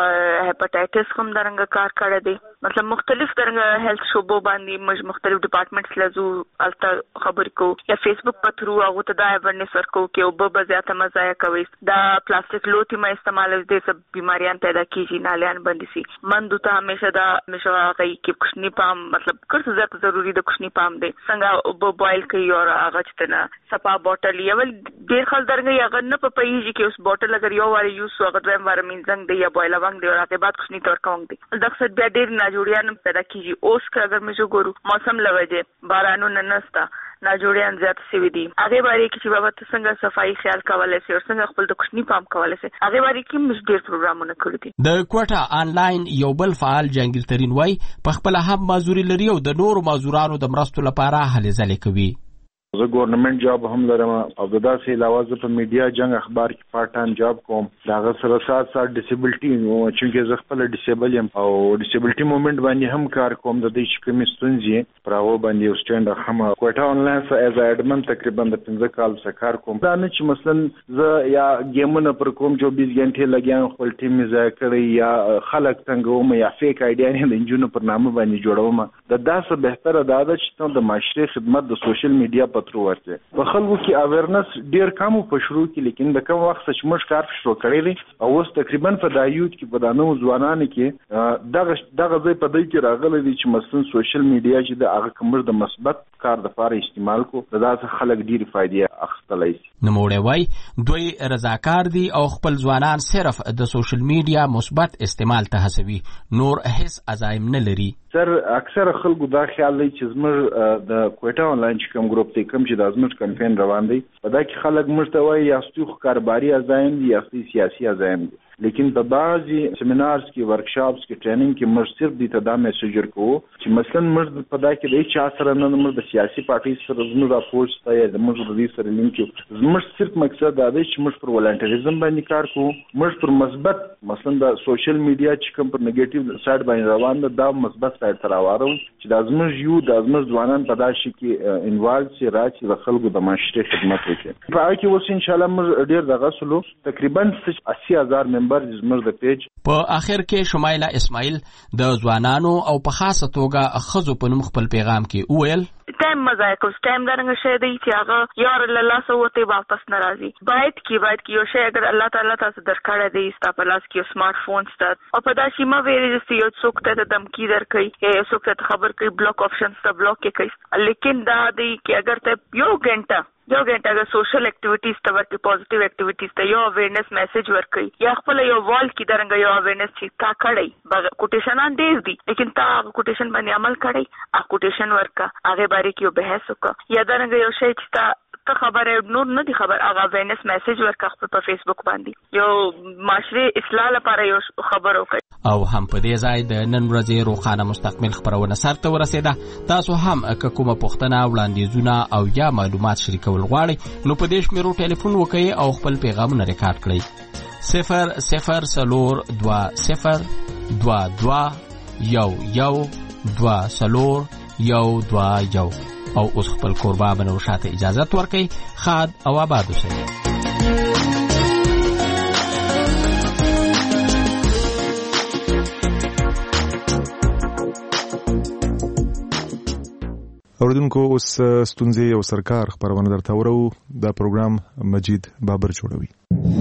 هپاتایټس کوم درنګ کار کړی دی مطلب مختلف درنګ هیلث شوبو باندې مج مختلف ډپارټمنټس لزو الته خبر کو یا فیسبوک په تھرو هغه ته دا اویرنس ورکو کې او به زیاته مزایا کوي دا پلاستیک لوټي ما استعمال دې سب بیماریاں پیدا کیږي نالیان باندې سي من دوته همیشه دا همیشه هغه کې کښنی پام مطلب کړه زیات ضروری د کښنی پام دی څنګه او بوایل کوي او هغه چتنه صفا بوتل یو ډیر خل درنګ هغه نه په پیږي کې اوس بوتل اگر یو واره یوز هغه دویم واره مینځنګ دی یا بوایل وانګ دی او هغه بعد کښنی تور کوم دی دغه بیا ډیر ناجوړیان پیدا کیږي اوس که اگر مې جو ګورو موسم لوجه بارانونه نستا ناجوړیان زیات سوي دي هغه باندې کې چې بابا څنګه صفائی خیال کولای شي او څنګه خپل د کښنی پام کولای شي هغه باندې کې مش ډیر پروګرامونه کړی دي د کوټه آنلاین یو بل فعال جنگیل ترين وای په خپل هم مازوري لري او د نورو مازورانو د مرستو لپاره هلې ځلې کوي زه ګورنمنت جاب هم لرم او د داسې علاوه زه په میډیا جنگ اخبار کې پارت ټایم جاب کوم دا غ سره سات سات ډیسیبلټي نو چې زه خپل ډیسیبل یم او ډیسیبلټي موومېنټ باندې هم کار کوم د دې چې کوم ستونزې پراو باندې سټاند هم کوټه آنلاین سره ایز اډمن تقریبا د پنځه کال څخه کار کوم دا نه چې مثلا زه یا گیمونه پر کوم چوبیس غنټې لګیان خپل ټیم ځای کړی یا خلک څنګه و یا فیک آیډیا نه د انجونو پر نامه باندې جوړوم د داسه بهتره دا ده چې د معاشري خدمت د سوشل میډیا پترو ورته په خلکو کې اویرنس ډیر کم په شروع کې لیکن د کوم وخت چې موږ کار شروع کړی دی او اوس تقریبا په دایوت کې په دانو ځوانانو کې دغه دغه ځای په دای کې راغلی دی چې مثلا سوشل میډیا چې د هغه کومر د مثبت کار د لپاره استعمال کو د داسې خلک ډیر فائدې اخیستلای شي نوموړی وای دوی رضاکار دي او خپل ځوانان صرف د سوشل میډیا مثبت استعمال ته هڅوي نور هیڅ عزایم نه لري سر اکثر خلکو دا خیال دی چې زموږ د کوټه آنلاین چې کوم ګروپ دی کوم چې د زموږ کمپاین روان دی په دا کې خلک موږ ته وایي یا ستو کاروباري عزایم دي یا سیاسي عزایم دي لیکن په بعضي سیمینارز کې ورکشاپس کې ټریننګ کې موږ صرف د تدا میسج ورکو چې مثلا موږ په دا کې د چا سره نه موږ د سیاسي پارټي سره زموږ راپورټ ستای د موږ د دې سره لینک زموږ صرف مقصد دا دی چې موږ پر ولنټریزم باندې کار کوو موږ پر مثبت مثلا د سوشل میډیا چې کوم پر نیگیټیو سایډ باندې روان ده دا مثبت سایډ ته راوړو چې د زموږ یو د زموږ ځوانان په دا شي کې انوالو شي راځي د خلکو د معاشري خدمت وکړي په هغه کې اوس ان شاء الله موږ ډیر دغه سلو تقریبا اسی هزار نمبر زموږ د پیج. په اخر کې شمایله اسماعیل د ځوانانو او په خاصه توګه ښځو په نوم خپل پیغام کې وویل ټایم مزای کو ټایم درنګ شه دی چې هغه یار الله سوته واپس ناراضي باید کی باید کی یو شی اگر الله تعالی تاسو درکړه دی ستا په لاس کې سمارټ فون ستاسو او په داسې ما ویری چې یو څوک ته دمکی درکې یا څوک ته خبر کوي بلاک آپشن ته بلاک کې کوي لیکن دا دی چې اگر ته یو غنټه یو غنټه اگر سوشل اکټیویټیز ته ورته پوزټیو اکټیویټیز ته یو اویرنس میسج ورکړي یا خپل یو وال کې درنګ یو اویرنس چې تا کړی کوټیشنان ډیر دي لیکن تا کوټیشن باندې عمل کړی ا کوټیشن ورکا هغه باره کې یو بحث وکړه یا درنګ یو شی چې تا خبره نور نه دي خبر هغه اویرنس میسج ورکا خپل په فیسبوک باندې یو معاشري اصلاح لپاره یو خبر وکړي او هم په دې ځای د نن ورځې روخانه مستقبل خبرونه سرته ورسېده. تاسو هم که کومه پوښتنه وړاندیزونه او یا معلومات شریکول غواړئ نو په دې شمیرو ټلیفون وکړئ او خپل پیغامونه ریکارډ کړئ صفر صفر څلور دوه صفر دوه دوه یو یو دوه څلور یو دوه یو او اوس خپل کوربه بنو شاته اجازه ورکړئ. خاد او آباد اوسئ. اوردونکو اوس ستونزې او سرکار خبرونه درته ورو. دا پروګرام مجید بابر جوړوي.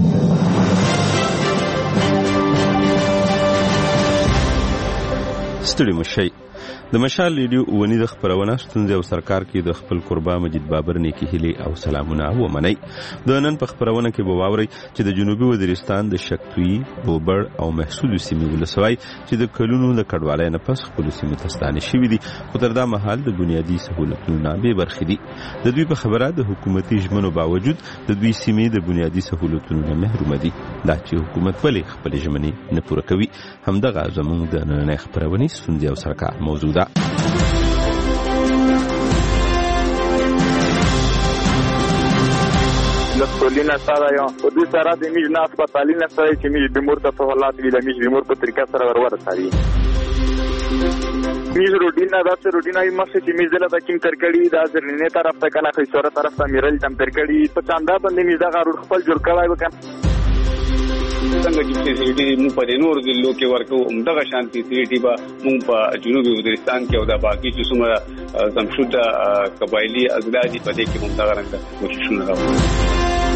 ستړي مشي د مشال ریډیو ونی د خبرونه ستونزې او سرکار کې د خپل قربا مجید بابر نیکی هلي او سلامونه ومني. د نن په خبرونه کې به واوري چې د جنوبي وزیرستان د شکتوی بوبر او محسود سیمې ولسوي چې د کلونو د کډوالۍ نه پس خپل سیمې تستانه شوې دي خو تر دا مهال د بنیادی سہولتونو نه به برخې دي. د دوی په خبره د حکومتي ژمنو باوجود د دوی سیمې د بنیادی سہولتونو نه محروم دي. دا چې حکومت ولې خپل ژمنې نه پوره کوي همدغه زموږ د نن خبرونه ستونزې او سرکار موضوع ده. مسؤلین سره یو په دې سره د میج نه هسپتالین سره چې میج بیمور ته حالات ویل میج بیمور په طریقه سره ورور ساري میز روټینا داسې روټینا یې مخکې چې میز دلته کیم ترکړی دا ځرنې طرف ته کنه خیسوره طرف ته میرل تم ترکړی په چاندا باندې میز دا غوړ خپل جوړ کړای وکړ څنګه چې فیسیلیټي مو په نور ضلعو کې ورکو همدغه شان فیسیلیټي به مونږ په جنوبي وزیرستان کې او د باقي چې څومره زمشوده قبایلی اضلاع دي په دې کې مونږ دا رنګه کوششونه کوو.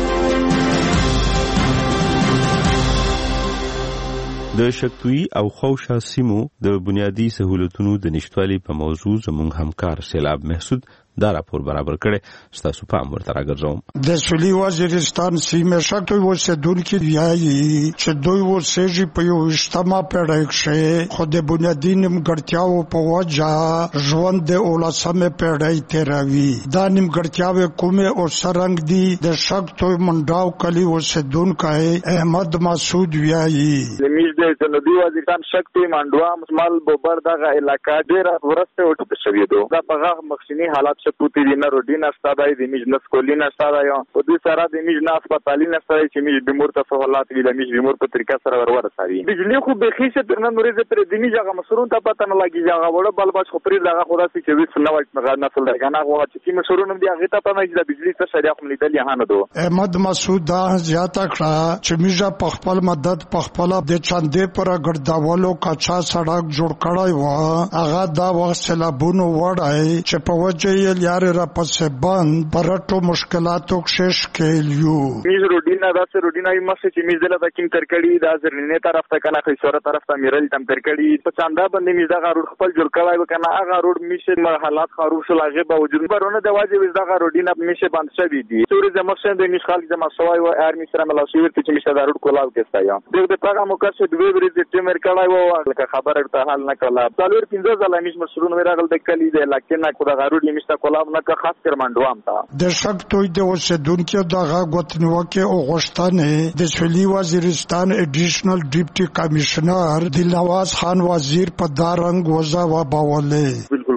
د شکتوی او خوشا سیمو د بنیادی سہولتونو د نشټوالي په موضوع زموږ همکار سیلاب محسود دا راپور برابر کړي ستاسو په امر تر راګرځوم. د سولي وزیرستان سیمه شکتوی اوسېدونکو وایي چې دوی اوسېږي په یو اجتماع پیړۍ کې خو د بنیادی نیمګړتیاو په وجه ژوند د اولسمه پیړۍ تیروي. دا نیمګړتیاوې کومه او سرنګ دي د شکتوی منډاو کلی اوسېدونکو احمد مسعود وایي زميز د جنوبي وزیرستان شکتوی منډوا مسمال بوبر دغه علاقہ ډیر ورسته وټ شوی دو دا په هغه مخشنی حالات شپوتی دی نه روډینا ستادای دی میج نسکولینا ستادای په دې سره د میج نه هسپتالین سره چې میج بیمور ته حالات ویل میج بیمور په طریقه سره ورور ساري بجلی خو به خيسه تر نن ورځ پر د میج هغه مسرون ته پته نه لګي هغه وړ بل باج خو پرې دغه خدا سي چې وښ نه وایي نه نسل درګنه هغه چې کی مسرون دی هغه ته پته نه چې د بجلی څخه شریعه خو لیدل یې هانه دو. احمد مسعود دا زیاته کړه چې میج په خپل مدد په خپل د چاندې پر ګرځاولو کاچا سړک جوړ کړای و هغه دا وسلابونو وړای چې په وجه یې یار را پس بند پرټو مشکلاتو کشش کېلیو میز روډینا داسې روډینا یې مخکې چې میز دلته کیم ترکړی دا ځرنې طرف ته کنه خیسوره طرف ته میرل تم ترکړی په چاندا باندې میز دا روډ خپل جوړ کړای وکنه هغه روډ میشه حالات خراب شول هغه باوجود برونه د واجب دا روډینا میشه بند شوی دي سوري زمخشن د مشخال د مسوای او ارمی سره ملاسویر چې میشه دا روډ کولاو کېستا یا دغه پیغام وکړ چې دوی ورې د ټیمر کړای وو لکه خبره ته حل نه کړلا څلور پنځه ځله میش مسرون ورغل د کلی د لکه نه کو دا روډ میشه کولاو نه خاص کر منډوام تا د شکتوی د اوسېدونکو دغه غوښتنوکه او غوښتنې د سولي وزیرستان اډیشنل ډیپټي کمشنر دلنواز خان وزیر په دارنګ وزا و باولې بالکل په دغه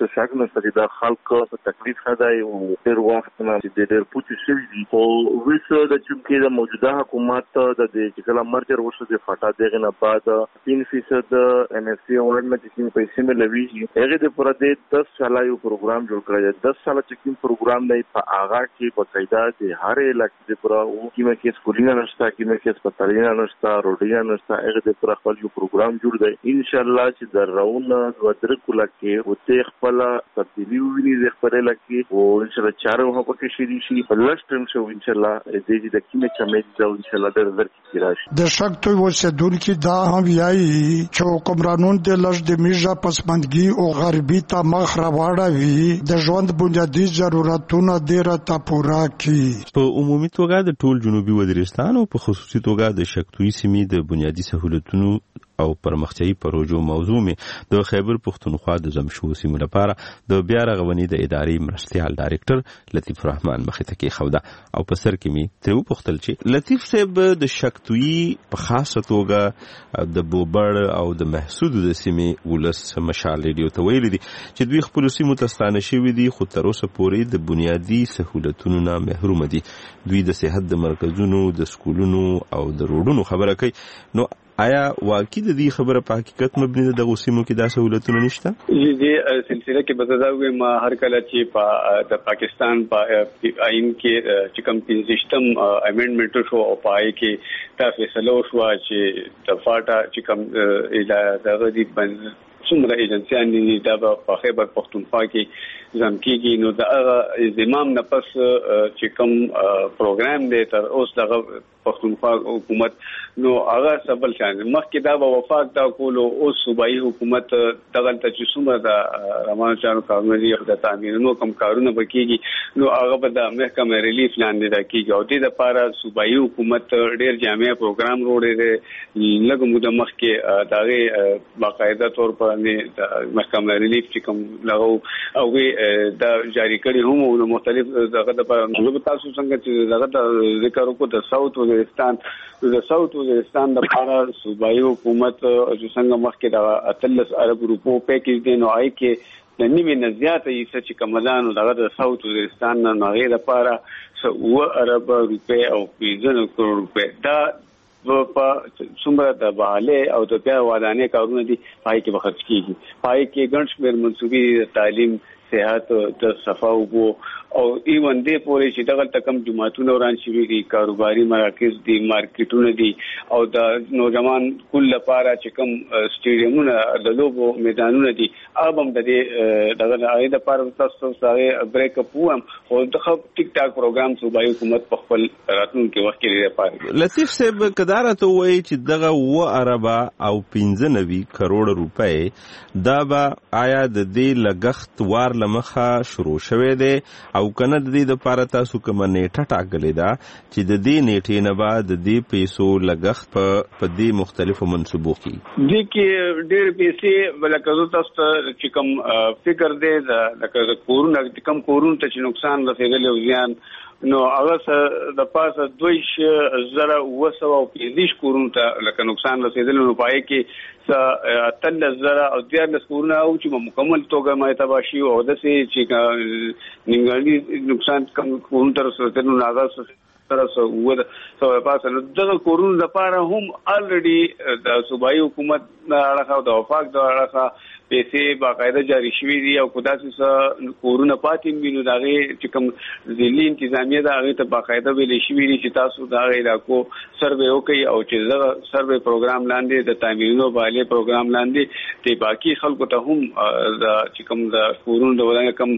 څه شک نشته چې د خلکو په تکلیف نه دی او ډېر وخت نه چې ډېر پوچې شوي دي خو وروسته د چونکې د موجوده حکومت د چې کله مرجر وشو د فاټا دغې نه بعد تین فیصد ایم ایف سی اورډ نه چې کوم پیسې ملويږي هغې دپاره د دس ساله یو پروګرام جوړ کړی دی دس ساله چې کوم پروګرام دی په هغه کې باقاعده د هرې علاقې دپاره کومه کې سکولونه نشته کومه کې هسپتالونه نشته روډونه نشته هغې دپاره خپل یو پروګرام جوړ دی انشاءالله چې د راونه دوه درې کاله کې ورته خپله تبدیلي وویني د خپلې علاقې او انشاءالله چارې هم پکې شروع شي په لږ ټایم شو انشاءالله دې چې د کومې کمې دي او انشاءالله ډېر ژر کې راشي د شک توی اوسېدونکي دا هم وایي چې حکمرانون د لږ د میژه پسماندګي او غربي ته مخ راواړوي د ژوند بنیادي ضرورتونه ډېره ته پوره کړي. په عمومي توګه د ټول جنوبي وزیرستان او په خصوصي توګه د شکتوي سیمې د بنیادي سهولتونو او پرمختیايي پروژو موضوع می د خیبر پختونخوا د زمشو سیمو لپاره د بیا رغونې د ادارې مرستيال ډایرکټر لطیف رحمان مخې ته کې خوده او په سر کې می ته وپوښتل چې لطیف صاحب د شکتوي په خاصه توګه د بوبړ او د محسود د سیمې ولس مشال ریډیو ته ویل دي چې دوی خپل سیمو ته ستانه شوي دي خو تر اوسه پورې د بنیادي سهولتونو نه محروم دي دوی د صحت د مرکزونو د سکولونو او د روډونو خبره کوي نو آیا واقعي د دې خبره په حقیقت مبني ده د سیمو کې دا سہولتونه نشته؟ جی دې سلسله کې بدلاوي ما هر کله چې په د پاکستان په آئین کې چې کوم سیستم امندمنت شو او پای کې دا فیصله وشو چې د فاټا چې کوم دغه دي څومره ایجنسیان دي دا په خیبر پختونخوا کې ځم کېږي نو دا زمام نه پس چې کوم پروګرام دی تر اوس دغه پختونخوا حکومت نو هغه سبل شان مخکې دا به وفاق دا کولو اوس صوبایي حکومت دغه ته چې څومره د روان چارو کارونه دي د تعمیرونو کم کارونه وکړي نو هغه به د محکمه ریلیف لاندې دا کېږي او د لپاره صوبایي حکومت ډېر جامع پروګرام وروړي دی لږ موده مخکې دغه باقاعده تور باندې د محکمه ریلیف چې کوم لغو او دا جاری کړي هم او مختلف دغه د تاسو څنګه چې دغه د ذکر وکړو د ساوث وزیرستان د ساوث وزیرستان د لپاره صوبایي حکومت چې څنګه مخکې د اتلس ارب روپو پیکیج دی نو آی کې د نیمه نه زیاته یې چې کمزانو دغه د ساوث وزیرستان نه غیر لپاره سو ارب روپے او پنځه کروڑ روپے دا په څومره د بهاله او د بیا ودانې کارونه دي پای کې بخښ کیږي پای کې ګڼ شمېر منسوبي تعلیم صحت د صفاو وو او ایون دې پورې چې دغه تکم جماعتونه وران شوي دي کاروباري مراکز دي مارکیټونه دي او د نوجوان کل لپاره چې کوم سټیډیمونه د لوبو میدانونه دي هغه هم د دې دغه د لپاره تاسو سره بریک اپ وم او د ټیک ټاک پروګرام صوبایي حکومت په خپل راتلونکي وخت کې لپاره لطیف صاحب کدارته وایي چې دغه و اربا او پنځه نوي کروڑ روپۍ دا به آیا د دې لګښت وار لمخه شروع شوه دی او کنه د دې لپاره تاسو کوم نیټه ټاکلې ده چې د دې نیټې نه بعد د دې پیسو لګښت په دې مختلفو منصوبو کې دي کې ډېر پیسې ولکه تاسو چې کوم فکر دی د کورونه کم کورونه چې نقصان رسیدلی او زیان نو هغه د پاسه دویش زره وسو او پیدیش کورونه ته لکه نقصان رسیدلی نو پای کې س تل زره او دیارلس کورونه او چې مکمل توګه مې تباشي او د سي چې نیمګړي نقصان کم کورونه تر رسیدلی نو هغه سره سو سو پاسه نو دغه کورونه لپاره هم الریډي د صوبایي حکومت نه اړه د وفاق د اړه پیسې باقاعده جاری شوي دي او خدا څه کورونه پاتې وینو دغه چې کوم ځلې انتظامیه دا هغه ته باقاعده ویلې شوي دي چې تاسو دا علاقو سروې وکړي او چې دا سروې پروګرام لاندې د تعمیرونو باندې پروګرام لاندې ته باقي خلکو ته هم دا چې کوم د کورونو د ولنه کم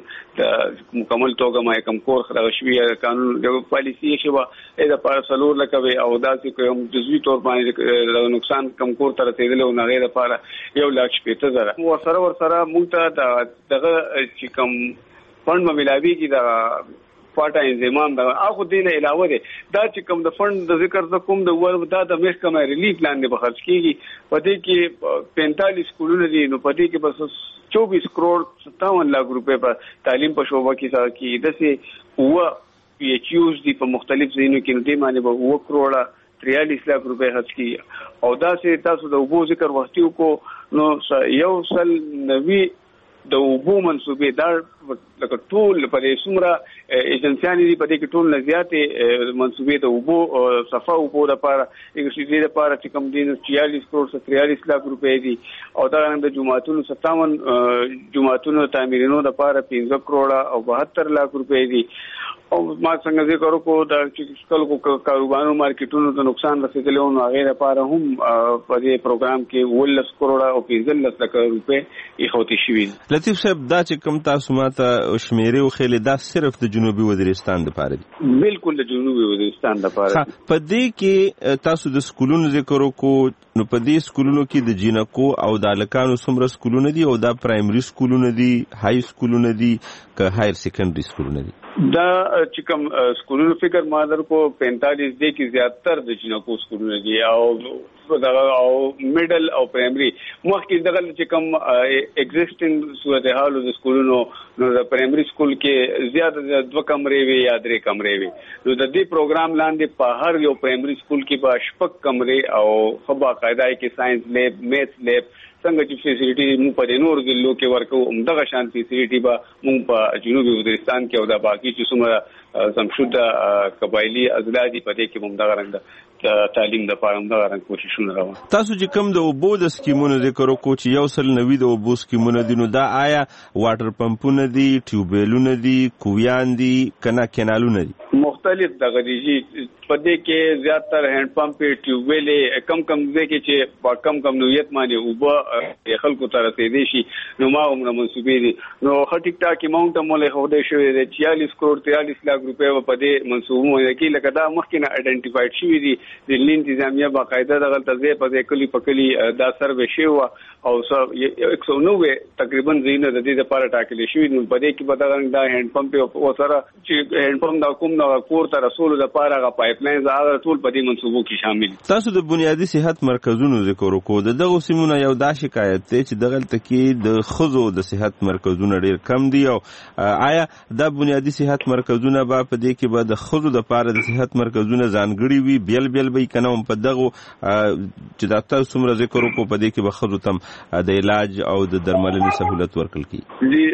د مکمل توګه ما کوم کور خلک شوي قانون د پالیسي شوه دا پر سلور لکوي او دا چې کوم جزوي تور باندې نقصان کم کور تر رسیدل او نه غیر لپاره یو لک شپږ زره سره ور سره مونږ ته دغه چې کوم فند ملاوي کی دا فاټا انضمام دا اخو دینه علاوه ده دا چې کوم د فند د ذکر د کوم د ور دا د محکمه ریلیف لاندې بخرج کیږي پدې کې پینتالیس کولونه دي نو پدې کې بس چوبیس کروڑ ستاون لاکھ روپے په تعلیم په شوبه کې سره کې د سه و پی ایچ یوز دي په مختلف ځینو کې دې معنی به و کروڑه تریالیس لاکھ روپے خرج کی او دا سه تاسو د وبو ذکر وختیو کو نو یو سل نوی د اوبو منسوبې دا لکه ټول په دې څومره ایجنسیانې دي په دې کې ټول نه زیاتې منسوبې د اوبو صفه اوبو لپاره یې لپاره چې کوم دي چیالیس کروڑ تریالیس لاک روپۍ دي او دا د جماعتونو ستاون جماعتونو تعمیرونو لپاره پنځه کروڑ او بهتر لاک روپۍ دي او ما څنګه ذکر وکړو دا چې کله کاروبارونو مارکیټونو ته نقصان رسیدلی او هغه لپاره هم په دې پروګرام کې ولس کروڑ او پنځلس لک روپۍ ایښودل شوي. لطیف صاحب دا چې کوم تاسو ماته شمیرې وښیلې دا صرف د جنوبي وزیرستان لپاره دي؟ بالکل د جنوبي وزیرستان لپاره. په دې کې تاسو د سکولونو ذکر وکړو، نو په دې سکولونو کې د جینکو او د هلکانو څومره سکولونه دي او دا پرایمري سکولونه دي، های سکولونه دي که هایر سیکنډري سکولونه دي؟ دا چې کوم سکولونو فکر ما در کو پینتالیس دی کې زیاتر د جنکو سکولونه دي او او میډل او پرایمري مخکې دغه چې کوم ایگزیسټینګ صورتحال د سکولونو نو د پرایمري سکول کې زیاته دوه کمرې وي یا درې کمرې وي، نو د دې پروګرام لاندې په هر یو پرایمري سکول کې به شپږ کمرې او خو باقاعده کې ساينس لیب، میث لیب څنګه چې فیسیلیټي موږ په نور ضلعو کې ورکو همدغه شان فیسیلیټي به موږ په جنوبي وزیرستان کې او د باقي چې څومره زمشوده قبایلی اضلاع دي په دې کې همدغه رنګ تعلیم د پاره همدغه رنګ کوششونه روان. تاسو چې کوم د اوبو د سکیمونو ذکر وکړو چې یو سل نوي د اوبو سکیمونه دي، نو دا آیا واټر پمپونه دي، ټیوبیلونه دي، کویان دي کنا کینالونه دي؟ مختلف دغه دي په دې کې زیاتره هند پمپ ټیوبیلې کم کم ځای کې چې په کم کم نوعیت باندې اوبه خلکو ته رسیدي شي نو ما عمره منسوبې دي. نو ټیک ټاک اماونټ مولې خوده شوی دی چیالیس کروڑ تریالیس لاک روپۍ په دې منسوبونه کې لکه دا مخکې نه آئیډنټیفاید شوی دي د لی انتظامیه باقاعده دغه تځې په دې کلی په کلی دا سروې شوی او یک سو نوي تقریبا زینه د دې لپاره ټاکل شوی نو په دې کې به دغه دا هند پمپ او سره چې هند پمپ دا کوم نو کور ته رسول لپاره غا پایپلاین زاغه ټول په دې منسوبو کې شامل. تاسو د بنیادی صحت مرکزونو ذکر وکړو، دغه سیمونه یو دا شکایت دی چې دغه تکي د خزو د صحت مرکزونه ډیر کم دي او آیا د بنیادی صحت مرکزونه به په دې کې به د خزو د پاره د صحت مرکزونه ځانګړي وي بیل بیل به کنه په دغه چې د تاسو څومره ذکر وکړو په دې کې به خزو تم د علاج او د درملنې سہولت ورکړل کی؟ جی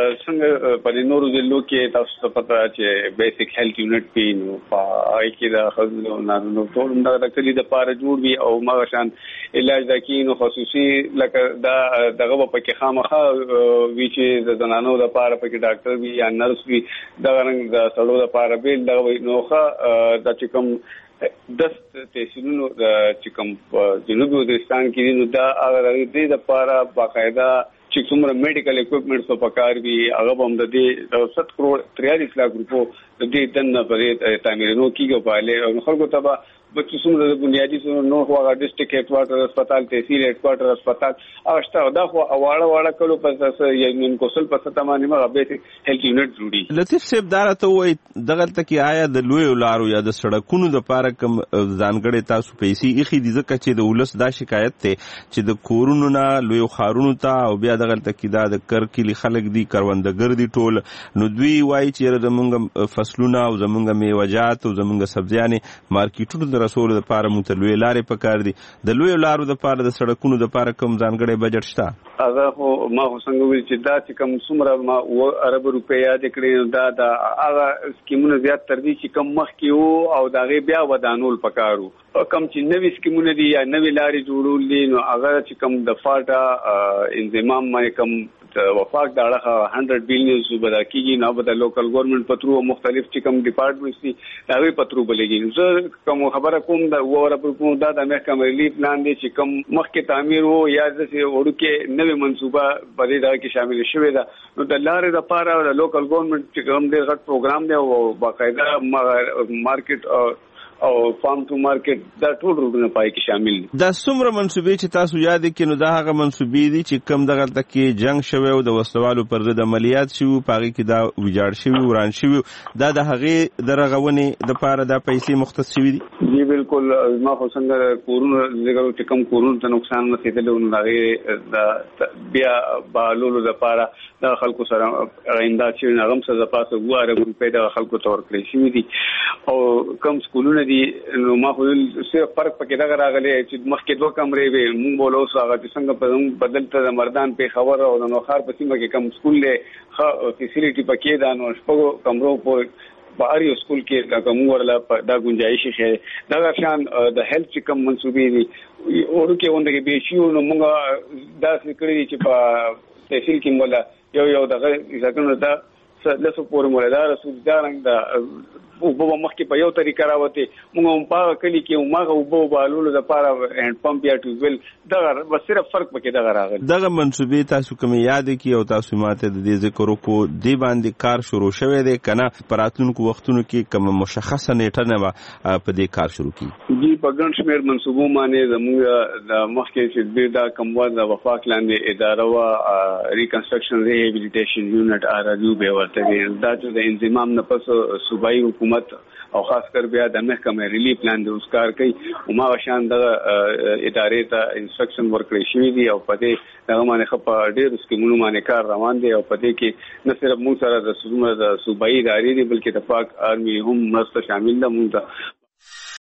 څنګه په نورو ضلعو کې تاسو ته پته چې بیسیک هیلث یونټ پی نو پای کې د خزو نارینه ټول د کلی د پاره جوړ وي او مغشان علاج د کینو خصوصي لکه دا دغه په کې خامخا وی چې د زنانو د پاره په کې ډاکټر وي یا نرس وي دا رنګ د سړو د پاره بیل دغه نوخه د چې کوم دست تحصیلونو چې کوم جنوبي وزیرستان کې نو دا هغه د لپاره باقاعده چې څومره میډیکل اکوپمنټس په کار وي هغه هم د دې ست کروڑ تریالیس لاک روپو د دې دنه پرې تعمیرونو کېږي په خلکو ته به بچو څومره د بنیادی څومره نو هغه ډیسټریکټ هډ کوارټر هسپتال، تحصیل هډ کوارټر هسپتال هغه شته دا خو اواړه واړه کلو په یمن کوسل په ستمانه ما به هیلث یونټ جوړي. لطیف صاحب دا راته وای دغه تکي آیا د لوی لارو یا د سړکونو د پاره کم ځانګړې تاسو پیسې اخی دي ځکه چې د ولس دا شکایت ته چې د کورونو نه لوی خارونو ته او بیا دغه تکي دا د کرکلی خلک دي کروندګر دي ټول نو دوی وای چې د مونږ فصلونه او زمونږ میوجات او زمونږ سبزیانې مارکیټونو رسول د پاره مونږ ته لوی لارې پکار دي، د لوی لارو د پاره د سړکونو د پاره کوم ځانګړی بجټ شته؟ هغه خو ما خو څنګه ویل چې دا چې کوم څومره ما و ارب روپۍ یاد کړی دا دا هغه سکیمونه زیات تر دي چې کوم مخ کې وو او دا غي بیا ودانول پکارو کم چې نوې سکیمونه دي یا نوې لارې جوړول دي نو هغه چې کوم د فاټا انضمام مې کوم وفاق دا اړه هندرد بلین صوبه دا کیږي نو به د لوکل ګورنمنت پترو مختلف چې کوم ډپارټمنټس دي دا وی پترو بلګي زه کوم خبره کوم دا وره پر کوم دا د محکمه ریلیف پلان دي چې کوم مخکې تعمیر وو یا د وړو کې نوې منصوبه بلې دا کې شامل شوی دا نو د لارې لپاره د لوکل ګورنمنت چې کوم ډېر غټ پروګرام دی او باقاعده مارکیټ او فارم ټو مارکیټ دا ټول روډونه پای کې شامل دي. دا څومره منسوبې چې تاسو یاد کړئ نو دا هغه منسوبې دي چې کم دغه تکي جنگ شوی او د وسلوالو پر ضد عملیات شوی پاغي کې دا ویجاړ شوی وران شوی دا د هغه درغونې د پاره د پیسې مختص شوی دي؟ جی بالکل ما خو څنګه کورونه زګرو چې کم کورونه ته نقصان نه کېدل نو هغه د بیا بالولو د پاره د خلکو سره غیندا چې هغه څه د پاسه واره روپې د خلکو تور کړی شوی دي او کم سکولونه دي نو ما خو صرف فرق پکې دا راغلی چې مخکې دوه کمرې وي مونږ بوله اوس هغه چې څنګه په بدلته د مردان په خبر او د نوخار په سیمه کې کم سکول له فیسیلیټي پکې دا نو شپږ کمرو په په اړ یو سکول کې دا کوم ورلا دا گنجائش ښه دا شان د هیلث کم منسوبې دي ورکه ونده به شي نو موږ دا فکرې چې په تحصیل کې مولا یو یو دغه ځکه دا لسو پورې مولا رسول دارنګ دا او په مخکې په یو طریقه راوته موږ په کلی کې ماغه او په بالولو د پاره هند پمپ یا ټیوبل دا بس صرف فرق پکې دا راغلی دغه منسوبې تاسو کوم یاد کی او تاسو ماته د دې ذکر وکړو دی باندې کار شروع شوه دی کنه پراتونکو وختونو کې کوم مشخصه نیټه نه په دې کار شروع کی جی په ګڼ شمېر منسوبو باندې زموږ د مخکې چې دا کومه د وفاق لاندې اداره وا ریکنسټرکشن ریهابیلیټیشن یونټ ار یو به ورته دا چې د انضمام نه پس صوبایي حکومت او خاص کر بیا د محکمه ریلیف پلان د اوسکار کوي او ما شان د ادارې ته انسټرکشن ورکړی شوی دی او په دې دغه باندې خپ ډېر سکیمونو باندې کار روان دی او په دې کې نه صرف موږ سره د صوبایي ادارې دي بلکې د پاک آرمي هم مرسته شامل ده موږ